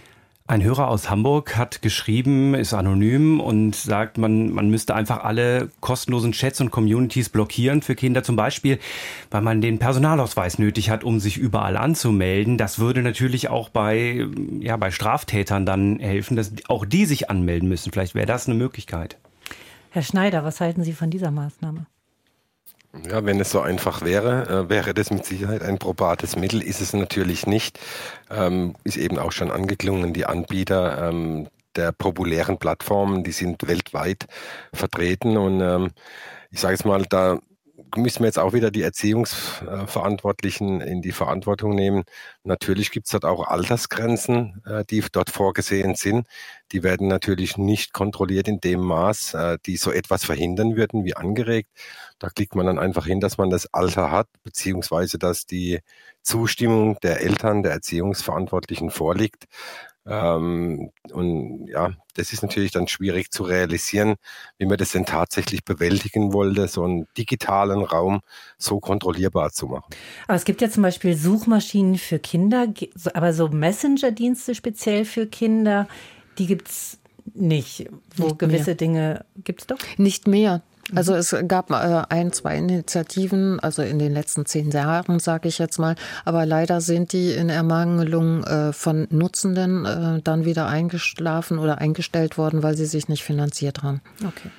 Ein Hörer aus Hamburg hat geschrieben, ist anonym und sagt, man müsste einfach alle kostenlosen Chats und Communities blockieren für Kinder, zum Beispiel, weil man den Personalausweis nötig hat, um sich überall anzumelden. Das würde natürlich auch bei Straftätern dann helfen, dass auch die sich anmelden müssen. Vielleicht wäre das eine Möglichkeit.
Herr Schneider, was halten Sie von dieser Maßnahme?
Ja, wenn es so einfach wäre, wäre das mit Sicherheit ein probates Mittel. Ist es natürlich nicht. Ist eben auch schon angeklungen, die Anbieter der populären Plattformen, die sind weltweit vertreten. Und ich sage jetzt mal, da müssen wir jetzt auch wieder die Erziehungsverantwortlichen in die Verantwortung nehmen. Natürlich gibt es dort auch Altersgrenzen, die dort vorgesehen sind. Die werden natürlich nicht kontrolliert in dem Maß, die so etwas verhindern würden, wie angeregt. Da klickt man dann einfach hin, dass man das Alter hat, beziehungsweise dass die Zustimmung der Eltern, der Erziehungsverantwortlichen vorliegt. Und ja, das ist natürlich dann schwierig zu realisieren, wie man das denn tatsächlich bewältigen wollte, so einen digitalen Raum so kontrollierbar zu machen.
Aber es gibt ja zum Beispiel Suchmaschinen für Kinder, aber so Messenger-Dienste speziell für Kinder, die gibt es nicht. Wo nicht gewisse mehr. Dinge gibt es doch?
Nicht mehr. Also es gab 2 Initiativen, also in den letzten 10 Jahren, sage ich jetzt mal. Aber leider sind die in Ermangelung von Nutzenden dann wieder eingeschlafen oder eingestellt worden, weil sie sich nicht finanziert haben.
Okay.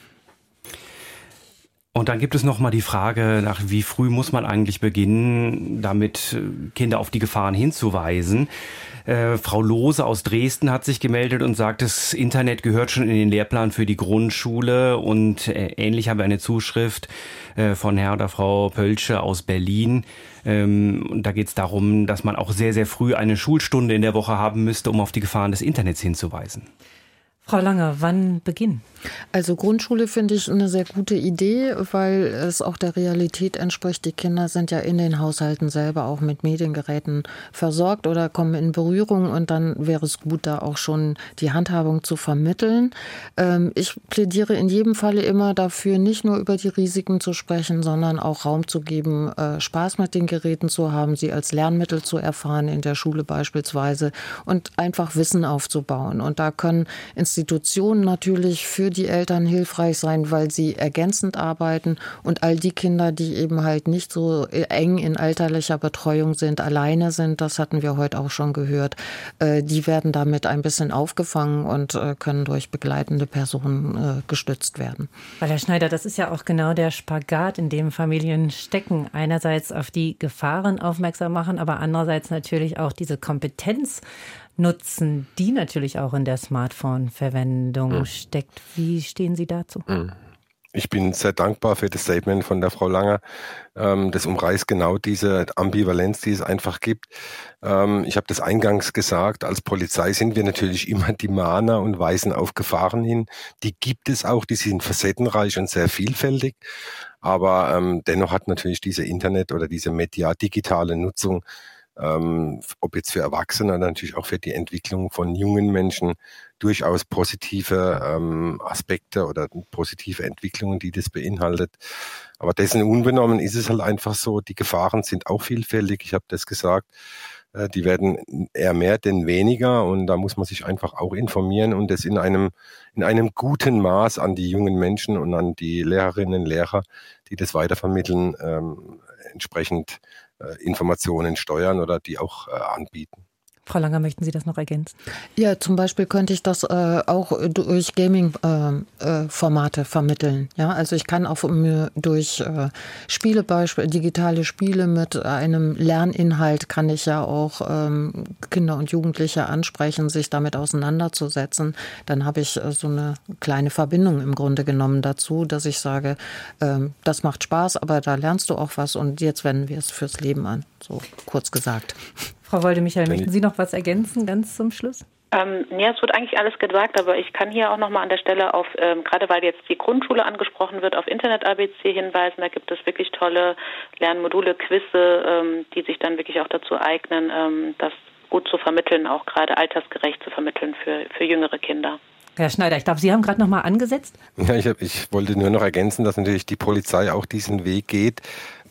Und dann gibt es noch mal die Frage nach, wie früh muss man eigentlich beginnen, damit Kinder auf die Gefahren hinzuweisen. Frau Lohse aus Dresden hat sich gemeldet und sagt, das Internet gehört schon in den Lehrplan für die Grundschule. Und ähnlich haben wir eine Zuschrift von Herr oder Frau Pölsche aus Berlin. Und da geht es darum, dass man auch sehr, sehr früh eine Schulstunde in der Woche haben müsste, um auf die Gefahren des Internets hinzuweisen.
Frau Lange, wann beginnen?
Also Grundschule finde ich eine sehr gute Idee, weil es auch der Realität entspricht. Die Kinder sind ja in den Haushalten selber auch mit Mediengeräten versorgt oder kommen in Berührung und dann wäre es gut, da auch schon die Handhabung zu vermitteln. Ich plädiere in jedem Falle immer dafür, nicht nur über die Risiken zu sprechen, sondern auch Raum zu geben, Spaß mit den Geräten zu haben, sie als Lernmittel zu erfahren, in der Schule beispielsweise, und einfach Wissen aufzubauen. Und da können Institutionen natürlich für die Eltern hilfreich sein, weil sie ergänzend arbeiten und all die Kinder, die eben halt nicht so eng in elterlicher Betreuung sind, alleine sind, das hatten wir heute auch schon gehört, die werden damit ein bisschen aufgefangen und können durch begleitende Personen gestützt werden.
Weil Herr Schneider, das ist ja auch genau der Spagat, in dem Familien stecken. Einerseits auf die Gefahren aufmerksam machen, aber andererseits natürlich auch diese Kompetenz nutzen, die natürlich auch in der Smartphone-Verwendung steckt. Wie stehen Sie dazu?
Ich bin sehr dankbar für das Statement von der Frau Langer. Das umreißt genau diese Ambivalenz, die es einfach gibt. Ich habe das eingangs gesagt, als Polizei sind wir natürlich immer die Mahner und weisen auf Gefahren hin. Die gibt es auch, die sind facettenreich und sehr vielfältig. Aber dennoch hat natürlich diese Internet- oder diese digitale Nutzung, ob jetzt für Erwachsene oder natürlich auch für die Entwicklung von jungen Menschen, durchaus positive Aspekte oder positive Entwicklungen, die das beinhaltet. Aber dessen unbenommen ist es halt einfach so, die Gefahren sind auch vielfältig, ich habe das gesagt, die werden eher mehr denn weniger und da muss man sich einfach auch informieren und das in einem guten Maß an die jungen Menschen und an die Lehrerinnen und Lehrer, die das weitervermitteln, entsprechend Informationen steuern oder die auch anbieten.
Frau Langer, möchten Sie das noch ergänzen?
Ja, zum Beispiel könnte ich das auch durch Gaming-Formate vermitteln. Ja, also ich kann auch durch Spiele, digitale Spiele mit einem Lerninhalt kann ich ja auch Kinder und Jugendliche ansprechen, sich damit auseinanderzusetzen. Dann habe ich so eine kleine Verbindung im Grunde genommen dazu, dass ich sage, das macht Spaß, aber da lernst du auch was und jetzt wenden wir es fürs Leben an. So kurz gesagt.
Frau Wolde-Michael, möchten Sie noch was ergänzen, ganz zum Schluss?
Ja, es wird eigentlich alles gesagt, aber ich kann hier auch nochmal an der Stelle auf, gerade weil jetzt die Grundschule angesprochen wird, auf Internet-ABC hinweisen. Da gibt es wirklich tolle Lernmodule, Quizze, die sich dann wirklich auch dazu eignen, das gut zu vermitteln, auch gerade altersgerecht zu vermitteln für jüngere Kinder.
Herr Schneider, ich glaube, Sie haben gerade noch mal angesetzt.
Ja, ich wollte nur noch ergänzen, dass natürlich die Polizei auch diesen Weg geht,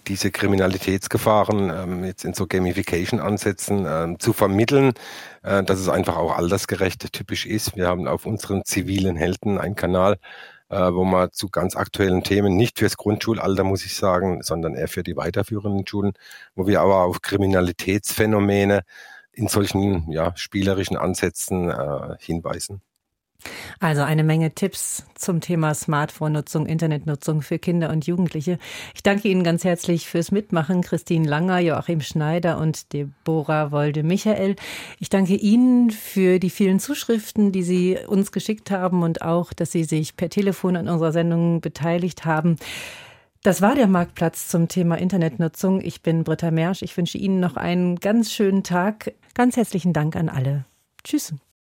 diese Kriminalitätsgefahren jetzt in so Gamification-Ansätzen zu vermitteln, dass es einfach auch altersgerecht typisch ist. Wir haben auf unseren zivilen Helden einen Kanal, wo man zu ganz aktuellen Themen, nicht fürs Grundschulalter, muss ich sagen, sondern eher für die weiterführenden Schulen, wo wir aber auf Kriminalitätsphänomene in solchen spielerischen Ansätzen hinweisen.
Also eine Menge Tipps zum Thema Smartphone-Nutzung, Internetnutzung für Kinder und Jugendliche. Ich danke Ihnen ganz herzlich fürs Mitmachen, Christine Langer, Joachim Schneider und Deborah Wolde-Michael. Ich danke Ihnen für die vielen Zuschriften, die Sie uns geschickt haben und auch, dass Sie sich per Telefon an unserer Sendung beteiligt haben. Das war der Marktplatz zum Thema Internetnutzung. Ich bin Britta Mersch. Ich wünsche Ihnen noch einen ganz schönen Tag. Ganz herzlichen Dank an alle. Tschüss.